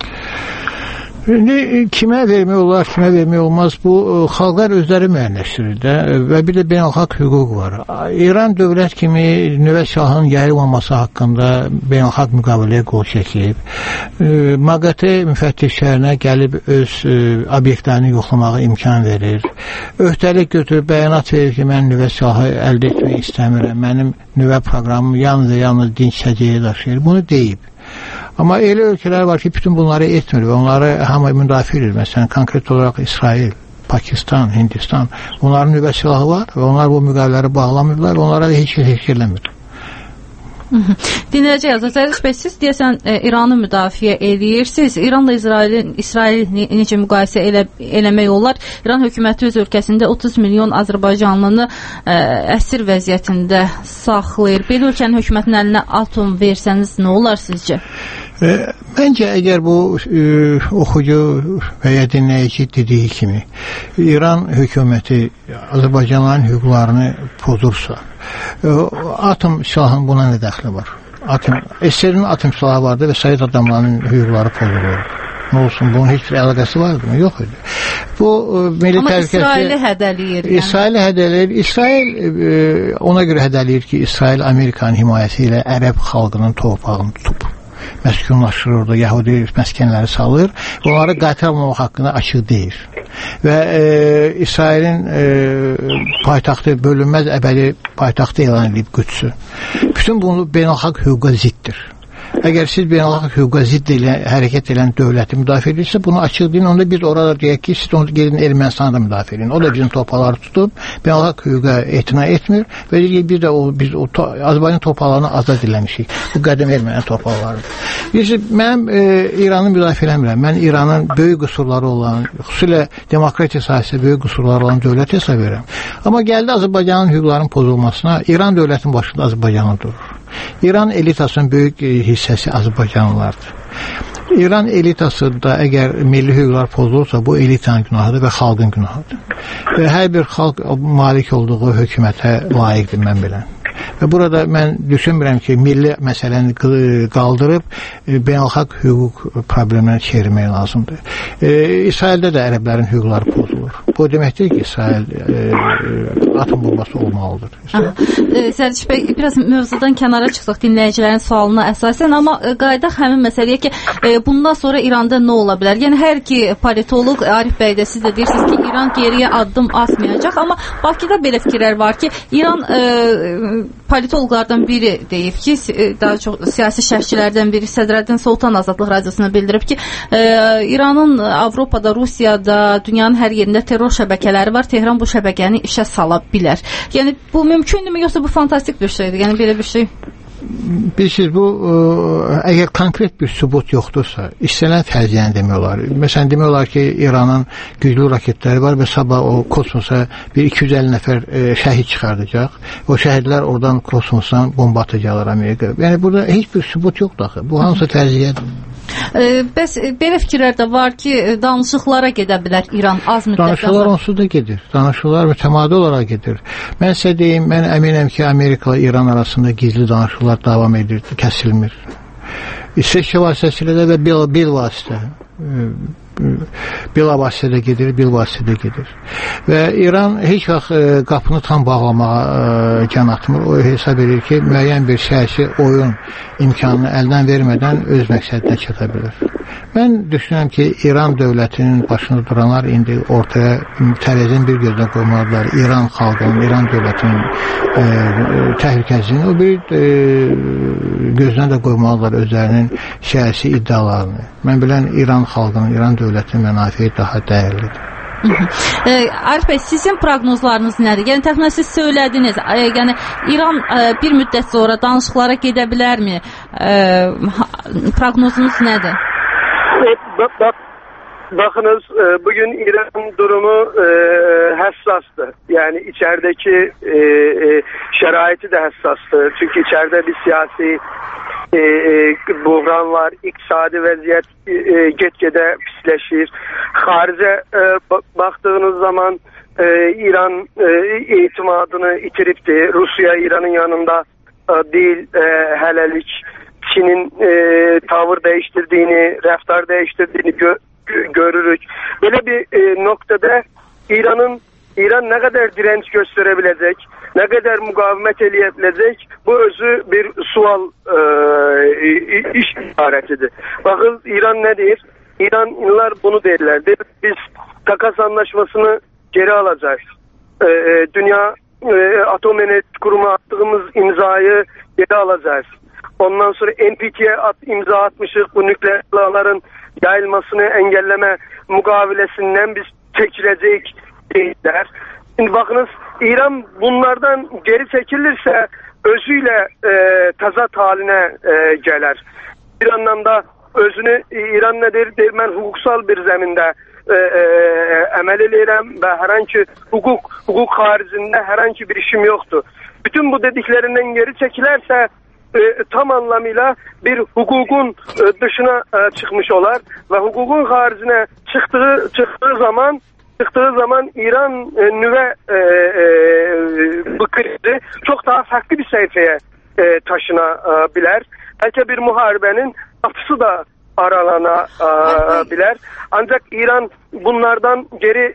Kimə vermək olar, kimə vermək olmaz, bu xalqlar özləri müəyyənləşdirir də və bir də beynəlxalq hüquq var. İran dövlət kimi nüvə silahının yayılmaması haqqında beynəlxalq müqaviləyə qol çəkib. MAQATE müfəttişlərinə gəlib öz obyektlərini yoxlamağa imkan verir. Öhdəlik götürüb bəyanat verir ki, mən nüvə silahı əldə etmək istəmirəm. Mənim nüvə proqramım yalnız dinc səciyyəyə daşıyır. Bunu deyib. Amma elə ölkələr var ki, bütün bunları etmir və onları hamı müdafiə edir. Məsələn, konkret olaraq İsrail, Pakistan, Hindistan, onların nüvə silahı var və onlar bu müqavilələri bağlamırlar, onlara da heç şey eləmir. Dinləyici yazır, Zəriş bəy, siz deyəsən İranı müdafiə edirsiniz. İranla İsrail necə müqayisə eləmək olar? İran hökuməti öz ölkəsində 30 milyon Azərbaycanlını əsir vəziyyətində saxlayır. Belə ölkənin hökumətinin əlinə atom versəniz nə olar sizcə? Məncə, əgər bu oxucu və ya dinləyici dediyi kimi İran hökuməti Azərbaycanların hüquqlarını pozursa, atom silahının buna nə dəxli var? SSR-nin atom silahı vardı və Sovet adamlarının hüquqları pozulur. Nə olsun, bunun heç bir əlaqəsi vardı mı? Yox idi. Bu milli təhlükəsizlik. Amma İsraili hədələyir. İsraili hədələyir. İsrail ona görə hədələyir ki, İsrail Amerikanın himayəsi ilə ərəb xalqının torpağını tutub. məskunlaşdırır, Yahudi məskənləri salır. Onları qaytarmamaq haqqında açıq deyir. Və İsrailin paytaxtı bölünməz əbədi paytaxtı elan edib Qüdsü. Bütün bunu beynəlxalq hüquqa ziddir. Əgər siz beynəlxalq hüquqa zidd hərəkət edən dövləti müdafiə edirsə, bunu açıq deyin. Onda biz orada deyək ki, siz onu gedin Ermənistanı da müdafiə edin. O da bizim torpaqları tutub, beynəlxalq hüquqa etina etmir və deyir ki, biz o Azərbaycan torpaqlarını azad eləmişik. Bu qədim erməni torpaqlarıdır. Mənim İranı müdafiə eləmirəm. Mən İranın böyük qüsurları olan, xüsusilə demokratiya sahəsində böyük qüsurları olan dövlət hesab edirəm. Amma gəldi Azərbaycanın hüquqlarının pozulmasına, İran dövlətin başında Azərbaycanı durur. İran elitasının böyük hissəsi Azərbaycanlılardır. İran elitasında əgər milli hüquqlar pozulursa, bu elitanın günahıdır və xalqın günahıdır. Və hər bir xalq malik olduğu hökumətə layiqdir, mən bilən. Və burada mən düşünmürəm ki, milli məsələni qaldırıb beynəlxalq hüquq problemlərini çevirmək lazımdır. İsraildə də ərəblərin hüquqları pozulur. Bu deməkdir ki, İsrail atom bombası olmalıdır. Sərdiş bəy, biraz mövzudan kənara çıxdıq dinləyicilərin sualına əsasən, amma qayıdaq həmin məsələyə ki, bundan sonra İranda nə ola bilər? Yəni, hər ki politoloq Arif bəy də siz də deyirsiniz ki, İran geriyə addım atmayacaq, amma Bakıda belə fikirlər var ki, İran politologlardan biri deyib ki, daha çox siyasi şərhçilərdən biri Sədrəddin Soltan Azadlıq Radiosuna bildirib ki, İranın Avropada, Rusiyada, dünyanın hər yerində terror şəbəkələri var. Tehran bu şəbəkəni işə sala bilər. Yəni, bu mümkündürmü, yoxsa bu fantastik bir şeydir? Yəni, belə bir şey... Bilirsiniz, bu əgər konkret bir sübut yoxdursa, istənilən fərziyyəni demək olar. Məsələn, demək olar ki, İranın güclü raketləri var və sabah o kosmosa bir 250 nəfər şəhid çıxardacaq. O şəhidlər oradan kosmosdan bomba atacaqlar Amerika. Yəni, burada heç bir sübut yoxdur axı. Bu hansı fərziyyədir? Bəs belə fikirlər də var ki, danışıqlara gedə bilər İran az müddətdən. Danışıqlar onsuz da gedir. Danışıqlar mütəmadi olaraq gedir. Mən sizə deyim, mən əminəm ki, Amerika ilə İran arasında gizli danışıqlar davam edir, kəsilmir. İsveçrə vasitəsilə də və bil vasitə. Bil vasitədə gedir, bil vasitədə gedir. Və İran heç vaxt qapını tam bağlamağa can atmır. O hesab edir ki, müəyyən bir siyasi oyun imkanını əldən vermədən öz məqsədinə çata bilir. Mən düşünürəm ki, İran dövlətinin başında duranlar indi ortaya tərəzin bir gözünə qoymalıdırlar. İran xalqının, İran dövlətinin təhlükəsizliyini o bir gözünə də qoymalıdırlar özlərinin siyasi iddialarını. Mən bilən İran xalqının, İran dövlətinin mənafiyi daha dəyərlidir. Arif bəy, sizin proqnozlarınız nədir? Yəni, təxminən siz söylədiniz, yəni İran bir müddət sonra danışıqlara gedə bilərmi? Proqnozunuz nədir? Bakınız, bugün İran durumu hassastı. Yani içerideki şeraiti de hassastı. Çünkü içeride bir siyasi buhran var. İktisadi vaziyet gitgide pisleşir. Harice baktığınız zaman İran itimadını itiripti. Rusya İran'ın yanında değil helelik. Çin'in tavır değiştirdiğini, raftar değiştirdiğini görürük. Böyle bir noktada İran ne kadar direnç gösterebilecek, ne kadar mukavemet edebilecek, bu özü bir sual iş işaretidir. Bakın İran nedir? İranlılar bunu derlerdi. Biz takas anlaşmasını geri alacağız. Dünya Atom Enerji Kurumu attığımız imzayı geri alacağız. Ondan sonra NPT'ye imza atmışız, bu nükleer silahların yayılmasını engelleme mukavelesinden biz çekilecek değiller. Şimdi bakınız, İran bunlardan geri çekilirse özüyle tezat haline gelir. Bir anlamda özünü İran nedir? Ben hukuksal bir zeminde emel edirəm ve herhangi hukuk haricinde herhangi bir işim yoktu. Bütün bu dediklerinden geri çekilerse tam anlamıyla bir hukukun dışına çıkmış olar ve hukukun haricine çıktığı zaman İran nüve bu krizi çok daha farklı bir sayfaya taşınabilir. Belki bir muharebenin kapısı da aralanabilir. Ancak İran bunlardan geri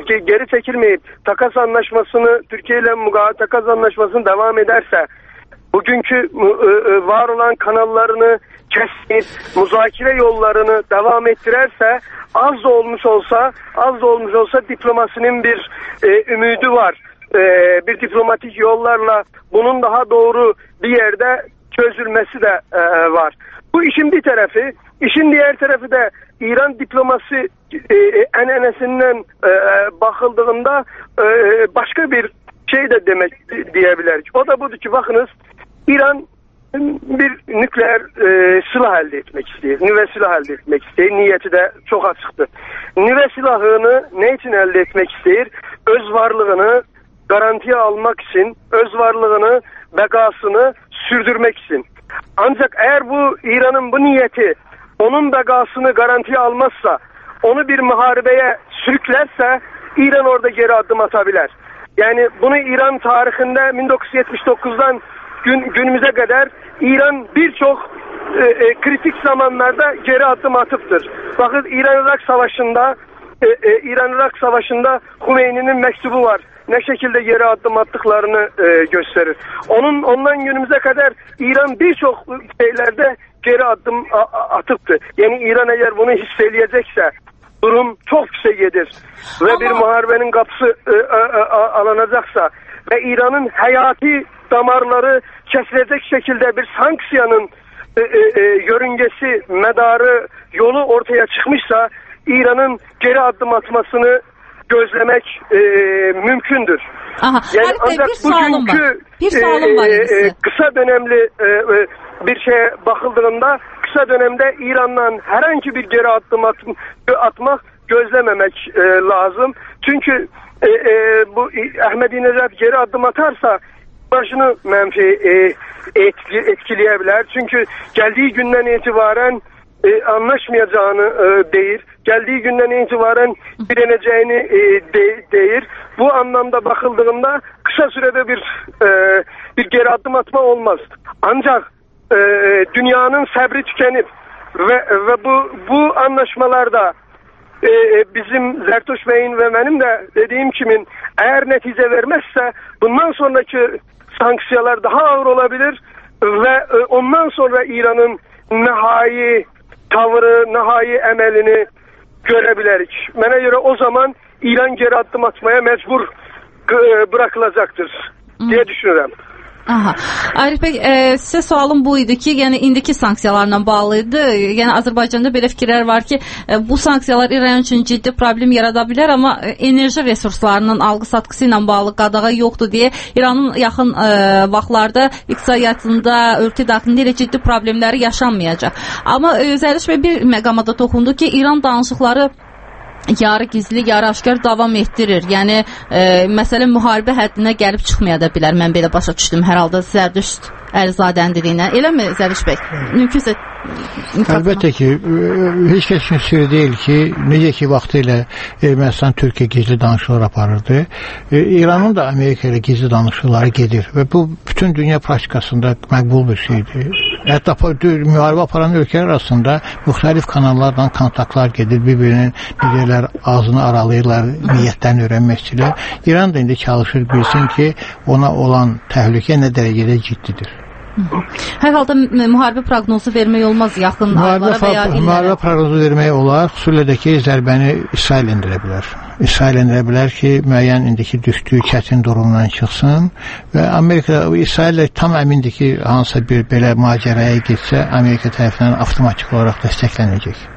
çekilmeyip takas anlaşmasını Türkiye ile takas anlaşmasını devam ederse, bugünkü var olan kanallarını kesmeyip müzakere yollarını devam ettirerse az da olmuş olsa diplomasinin bir ümidi var. Bir diplomatik yollarla bunun daha doğru bir yerde çözülmesi de var. Bu işin bir tarafı. İşin diğer tarafı da İran diplomasi enenesinden bakıldığında başka bir şey de demek diyebiliriz. O da budur ki bakınız İran bir nükleer silah elde etmek istiyor. Nüve silah elde etmek istiyor. Niyeti de çok açıktır. Nüve silahını ne için elde etmek istiyor? Öz varlığını garantiye almak için, öz varlığını, bekasını sürdürmek için. Ancak eğer bu İran'ın bu niyeti onun bekasını garantiye almazsa, onu bir muharebeye sürüklerse İran orada geri adım atabilir. Yani bunu İran tarihinde 1979'dan günümüze kadar İran birçok kritik zamanlarda geri adım atıptır. Bakın İran-Irak Savaşı'nda Hümeyni'nin mektubu var. Ne şekilde geri adım attıklarını gösterir. Ondan günümüze kadar İran birçok şeylerde geri adım atıptı. Yani İran eğer bunu hissedecekse durum çok yükseğedir. Ve bir muharebenin kapısı alınacaksa ve İran'ın hayati damarları kesilecek şekilde bir sanksiyanın yörüngesi, medarı, yolu ortaya çıkmışsa İran'ın geri adım atmasını gözlemek mümkündür. Aha. Yani ancak bugünkü kısa dönemli bir şeye bakıldığında kısa dönemde İran'dan herhangi bir geri adım atmak gözlememek lazım. Çünkü bu Ahmadinejad geri adım atarsa başını menfi etkileyebilir. Çünkü geldiği günden itibaren anlaşmayacağını değil, geldiği günden itibaren direneceğini değil. Bu anlamda bakıldığında kısa sürede bir geri adım atma olmaz. Ancak dünyanın sabri tükenip ve bu anlaşmalarda bizim Zertuş Bey'in ve benim de dediğim kimin eğer netice vermezse bundan sonraki sanksiyalar daha ağır olabilir ve ondan sonra İran'ın nihai tavrı, nihai emelini görebiliriz. Bana göre o zaman İran geri adım atmaya mecbur bırakılacaktır diye düşünürüm. Aha. Arif Bey, sizə sualım bu idi ki, yəni indiki sanksiyalarla bağlı idi. Yəni Azərbaycanda belə fikirlər var ki, bu sanksiyalar İran üçün ciddi problem yarada bilər, amma enerji resurslarının alğı-satqısı ilə bağlı qadağa yoxdur deyə İranın yaxın vaxtlarda iqtisadiyyatında, ölkə daxilində elə ciddi problemləri yaşanmayacaq. Amma Zəriş Bey bir məqama da toxundu ki, İran danışıqları yarı gizli, yarı aşkar davam etdirir. Yəni, məsələn, müharibə həddinə gəlib çıxmaya da bilər. Mən belə başa düşdüm, hər halda Zərdüşt Əlizadənin dediyinə. Eləmi Zəriş bəy? Mümkünsə... Əlbəttə ki, heç kəs üçün sirri deyil ki, necə ki vaxtı ilə Ermənistan Türkiyə gizli danışıqlar aparırdı. İranın da Amerika ilə gizli danışıqları gedir və bu bütün dünya praktikasında məqbul bir şeydir. Hətta müharibə aparan ölkələr arasında müxtəlif kanallardan kontaktlar gedir, bir-birinin liderlər ağzını aralayırlar, niyyətlərini öyrənmək istəyirlər. İran da indi çalışır, bilsin ki, ona olan təhlükə nə dərəcədə ciddidir. Hər halda müharibə proqnozu vermək olmaz yaxın aylara və ya illərə. Müharibə proqnozu vermək olar, xüsusilə də ki, zərbəni İsrail endirə bilər. İsrail endirə bilər ki, müəyyən indiki düşdüyü çətin durumdan çıxsın və Amerika, İsrail tam əmindir ki, hansısa bir belə macəraya getsə, Amerika tərəfindən avtomatik olaraq dəstəklənəcək.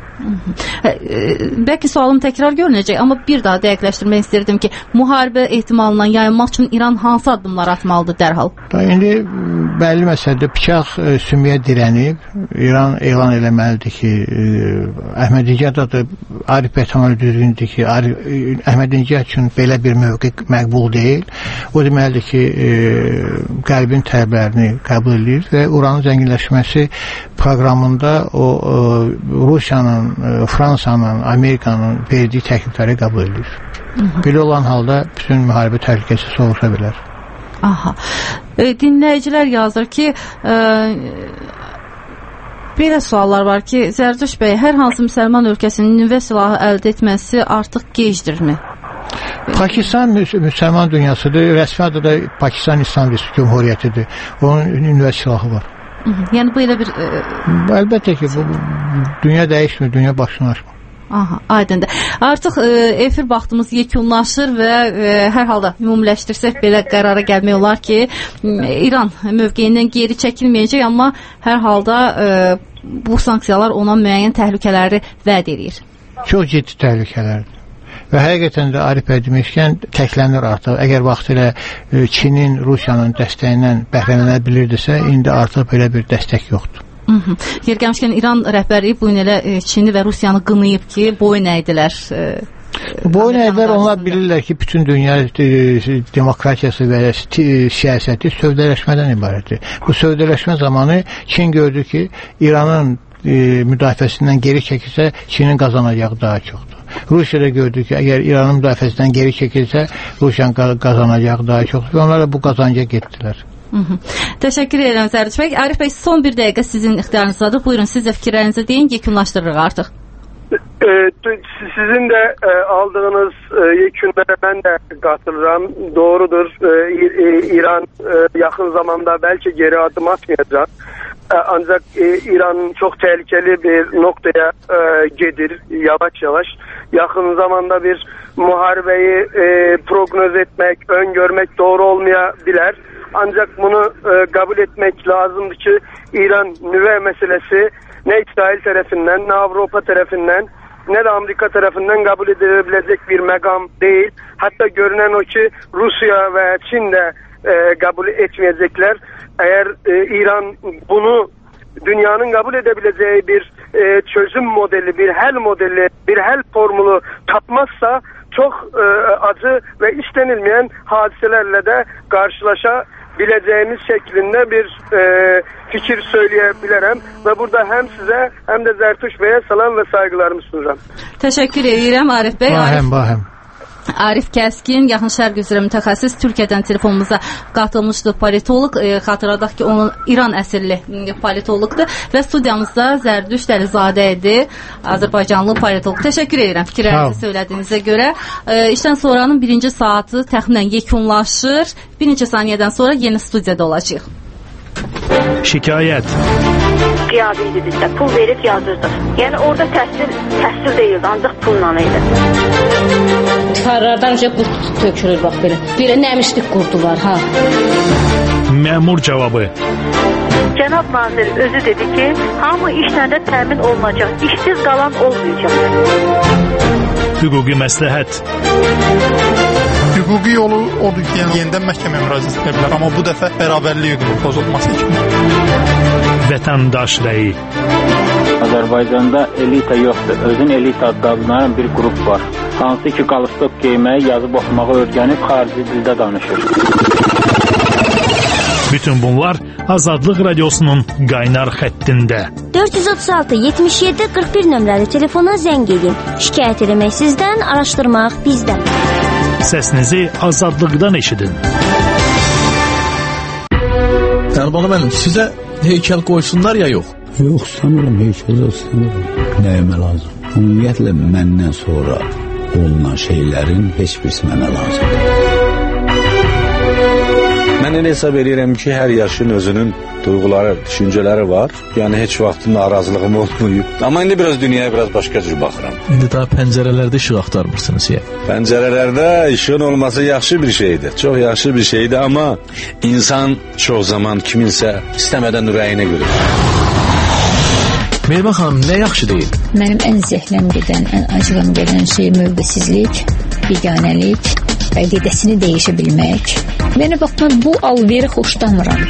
Bəlkə sualım təkrar görünəcək, amma bir daha dəqiqləşdirmək istirdim ki, müharibə ehtimalından yayınmaq üçün İran hansı addımlar atmalıdır dərhal? İndi bəlli məsələdə bıçaq sümüyə dirənib, İran elan eləməlidir ki, Əhmədinəcad da Arif bəy tamam düzgündür ki, Əhmədinəcad üçün belə bir mövqe məqbul deyil. O deməlidir ki, Qərbin tələblərini qəbul edir və uranın zənginləşməsi proqramında o Rusiyanın, Fransanın, Amerikanın verdiyi təklifləri qəbul edir. Belə olan halda bütün müharibə təhlükəsi soğuşa bilər. Aha. Dinləyicilər yazır ki, belə suallar var ki, Zərdüş bəy, hər hansı müsəlman ölkəsinin nüvə silahı əldə etməsi artıq gecdirmi? Pakistan müsəlman dünyasıdır. Rəsmi adı da Pakistan İslam Cumhuriyyətidir. Onun nüvə silahı var. Yəni bu elə bir... Əlbəttə ki, bu dünya dəyişmir, dünya başını açmır. Aha, aydındır. Artıq efir vaxtımız yekunlaşır və hər halda ümumiləşdirsək belə qərara gəlmək olar ki, İran mövqeyindən geri çəkilməyəcək, amma hər halda bu sanksiyalar ona müəyyən təhlükələri vəd edir. Çox ciddi təhlükələrdir. Və həqiqətən də Arif bəy demişkən təklənir artıq. Əgər vaxtilə Çinin, Rusiyanın dəstəyindən bəhrələnə bilirdisə, indi artıq belə bir dəstək yoxdur. Yer gəlmişkən İran rəhbərliyi bu gün elə Çini və Rusiyanı qınayıb ki, boyun əydilər. Boyun əydilər, onlar bilirlər ki, bütün dünya demokratiyası və siyasəti sövdələşmədən ibarətdir. Bu sövdələşmə zamanı Çin gördü ki, İranın müdafiəsindən geri çəkilsə, Çinin qazanacağı daha çoxdur. Rusiya da gördü ki, əgər İranın müdafiəsindən geri çəkilsə, Rusiyanın qazanacağı daha çoxdur və onlar da bu qazanca getdilər. Təşəkkür edirəm Zərdiş bəy. Arif bəy, son bir dəqiqə sizin ixtiyarınızdadır. Buyurun, siz də fikirlərinizi deyin, yekunlaşdırırıq artıq. Sizin de aldığınız yekünlere ben de katılıram. Doğrudur. İran yakın zamanda belki geri adım atmayacak. Ancak İran çok tehlikeli bir noktaya gelir yavaş yavaş. Yakın zamanda bir muharebeyi prognoz etmek, öngörmek doğru olmayabilir. Ancak bunu kabul etmek lazımdı ki İran nüve meselesi ne İsrail tarafından ne Avrupa tarafından ne de Amerika tarafından kabul edilebilecek bir megam değil. Hatta görünen o ki Rusya ve Çin de kabul etmeyecekler. Eğer İran bunu dünyanın kabul edebileceği bir çözüm modeli, bir hel modeli, bir hel formülü tapmazsa çok acı ve istenilmeyen hadiselerle de karşılaşabileceğimiz şeklinde bir fikir söyleyebilirim ve burada hem size hem de Zertuş Bey'e selam ve saygılarımı sunacağım. Teşekkür ederim Arif Bey. Bahəm. Arif Kəskin, Yaxın Şərq üzrə mütəxəssis, Türkiyədən telefonumuza qatılmışdı politoloq. Xatırladaq ki, onun İran əsirli politoloqdur və studiyamızda Zərduş Dəlizadə idi, Azərbaycanlı politoloq. Təşəkkür edirəm fikirlərinizi söylədiyinizə görə. İşdən sonranın birinci saatı təxminən yekunlaşır. Bir neçə saniyədən sonra yeni studiyada olacaq. Şikayət. Qiyabi idi bizdə, pul verib yazırdıq. Yəni orada təhsil deyildi, ancaq pulla idi. Divarlardan önce qurt tökülür bax belə. Belə nəmişlik qurdu var ha. Məmur cavabı. Cənab nazir özü dedi ki, hamı işlərdə təmin olunacaq, işsiz qalan olmayacaq. Hüquqi məsləhət. Hüquqi yolu odur ki, yenidən məhkəməyə müraciət edə bilər, amma bu dəfə bərabərlik hüququnun pozulması kimi. Vətəndaş rəyi. Azərbaycanda elita yoxdur. Özün elita adlanan bir qrup var. Hansı ki qalstok geyməyi, yazıb oxumağı öyrənib xarici dildə danışır. Bütün bunlar Azadlıq Radiosunun qaynar xəttində. 436 77 41 nömrəli telefona zəng edin. Şikayət eləmək sizdən, araşdırmaq bizdən. Səsinizi Azadlıqdan eşidin. Əlbəttə mənim sizə heykəl qoysunlar ya yox? Yox, sanırım heykəl sanırım. Nəyimə lazım? Ümumiyyətlə məndən sonra olunan şeylərin heç birisi mənə lazımdır. Mən elə hesab edirəm ki, hər yaşın özünün duyğuları, düşüncələri var. Yəni heç vaxt narazılığım olmayıb. Amma indi biraz dünyaya biraz başqa cür baxıram. İndi daha pəncərələrdə işıq axtarmırsınız ya. Pəncərələrdə işığın olması yaxşı bir şeydir. Çox yaxşı bir şeydir, amma insan çox zaman kiminsə istəmədən ürəyinə görür. Mehman xanım, nə yaxşı deyil? Mənim ən zəhləm gedən, ən acığım gedən şey mövqesizlik, biganəlik, qeydəsini dəyişə bilmək. Mənə baxma, bu alveri xoşlamıram.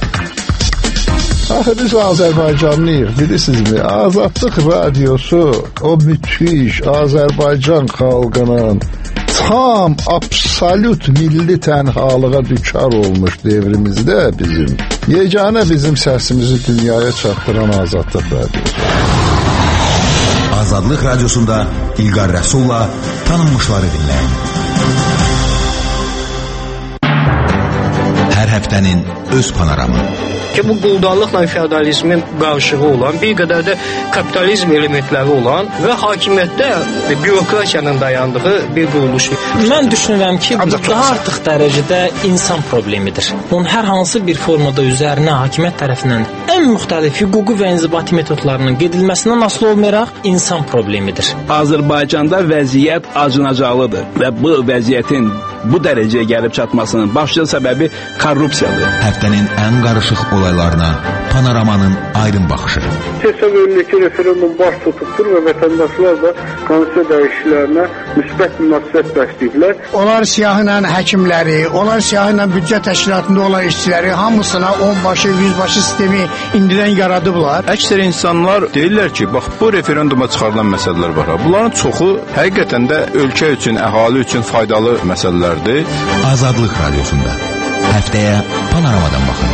Axı biz Azərbaycanlıyıq, bilirsinizmi? Azadlıq radiosu o müthiş Azərbaycan xalqının tam, absolut milli tənhalığa düçar olmuş devrimizdə yeganə bizim səsimizi dünyaya çatdıran Azadlıq radiosu. Azadlıq radiosunda İlqar Rəsulla tanınmışları dinləyin. Hər həftə Həftənin öz panoramı. Ki bu quldarlıqla feodalizmin qarışığı olan, bir qədər də kapitalizm elementləri olan və hakimiyyətdə bürokratiyanın dayandığı bir quruluşdur. Mən düşünürəm ki, bu daha artıq dərəcədə insan problemidir. Bunun hər hansı bir formada üzərinə hakimiyyət tərəfindən ən müxtəlif hüquqi və inzibati metodlarının gedilməsindən asılı olmayaraq insan problemidir. Azərbaycanda vəziyyət acınacaqlıdır və bu vəziyyətin bu dərəcəyə gəlib çatmasının başlıca səbəbi korrupsiyadır. Həftənin ən qarışıq olaylarına panoramanın aydın baxışı. Hesab edilir ki, referendum baş tutubdur və vətəndaşlar da konstitusiya dəyişikliklərinə müsbət münasibət bəsləyiblər. Onlar siyahıyla həkimləri, onlar siyahıyla büdcə təşkilatında olan işçiləri hamısına 10 başı, 100 başı sistemi indidən yaradıblar. Əksər insanlar deyirlər ki, bax bu referenduma çıxarılan məsələlər var. Bunların çoxu həqiqətən də ölkə üçün, əhali üçün faydalı məsələlərdir. Azadlıq Radiosunda həftəyə panoramadan baxın.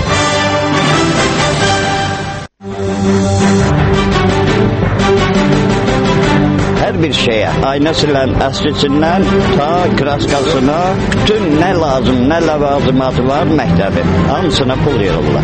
Hər bir şeyə, aynasından, əslisindən ta kraskasına, bütün nə lazım, nə ləvazimatı var məktəbi, hamısına pul yığırlar.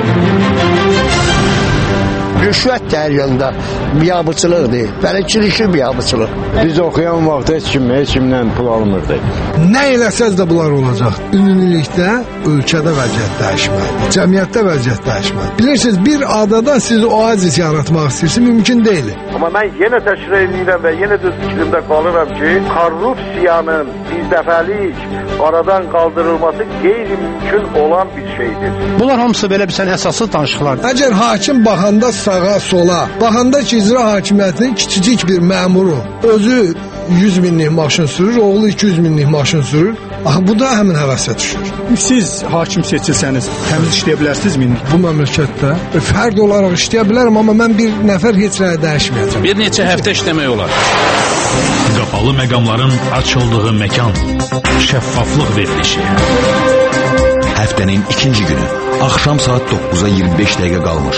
Rüşvət dəyərində biabıçılıqdır, bələdçilikli biabıçılıq. Biz oxuyan vaxt heç kimdən pul almırdı. Nə eləsəz də bunlar olacaq. Ümumilikdə ölkədə vəziyyət dəyişməlidir, cəmiyyətdə vəziyyət dəyişməlidir. Bilirsiniz, bir adada siz oazis yaratmaq istəyirsiniz, mümkün deyil. Amma mən yenə təkrar edirəm və yenə də fikrimdə qalıram ki, korrupsiyanın birdəfəlik aradan qaldırılması qeyri-mümkün olan bir şeydir. Bunlar hamısı belə bir əsassız danışıqlardır. Əgər hakim baxanda sağa, sola, baxanda ki, icra hakimiyyətinin kiçicik bir məmuru özü 100 minlik maşın sürür, oğlu 200 minlik maşın sürür. Bu da həmin həvəsə düşür. Siz hakim seçilsəniz, təmiz işləyə bilərsinizmi? Bu məmləkətdə fərd olaraq işləyə bilərəm, amma mən bir nəfər heç nəyə dəyişməyəcəm. Bir neçə həftə işləmək olar. Qapalı məqamların açıldığı məkan. Şəffaflıq verilişi. Həftənin ikinci günü. Axşam saat 9-a 25 dəqiqə qalmış.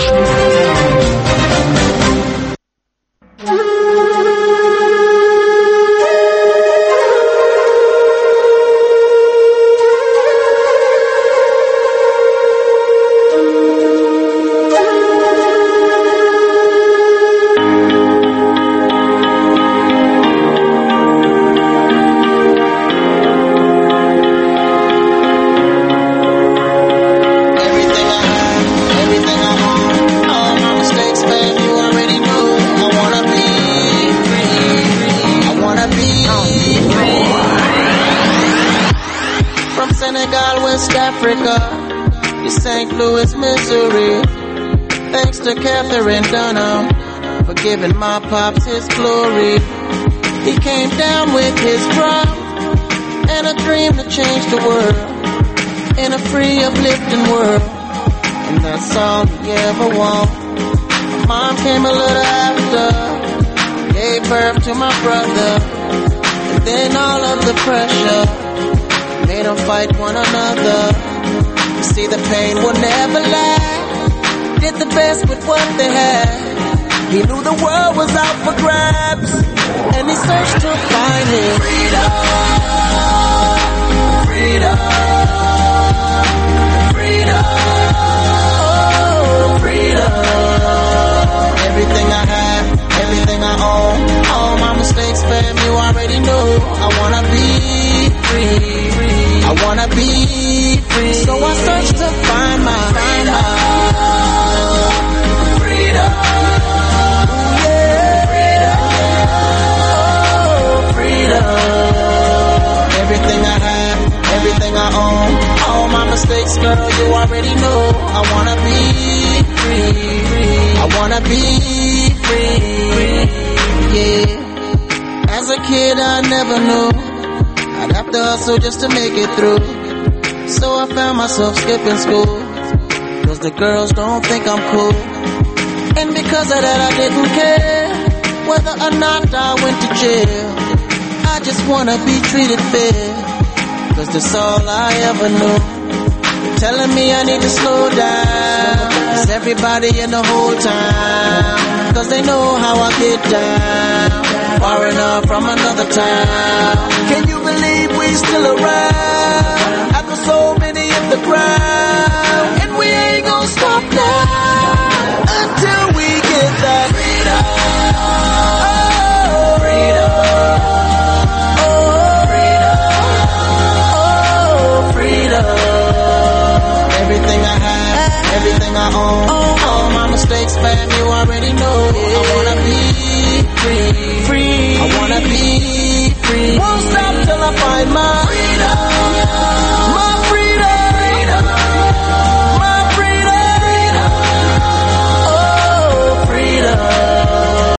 Giving my pops his glory. He came down with his pride and a dream to change the world in a free, uplifting world. And that's all he ever wanted. Mom came a little after, gave birth to my brother, and then all of the pressure made them fight one another. You see, the pain will never last. Did the best with what they had. He knew the world was out for grabs, and he searched to find his freedom, freedom, freedom, oh, freedom. Everything I have, everything I own, all my mistakes, fam, you already know. I wanna be free, I wanna be free. So I searched to find my freedom. Everything I have, everything I own, all my mistakes, girl, you already know. I wanna be free, I wanna be free, yeah. As a kid I never knew I'd have to hustle just to make it through. So I found myself skipping school, cause the girls don't think I'm cool. And because of that I didn't care whether or not I went to jail. I just wanna be treated fair, cause that's all I ever knew. They're telling me I need to slow down, cause everybody in the whole town, cause they know how I get down, far enough from another town. Can you believe we still around, after so many in the ground?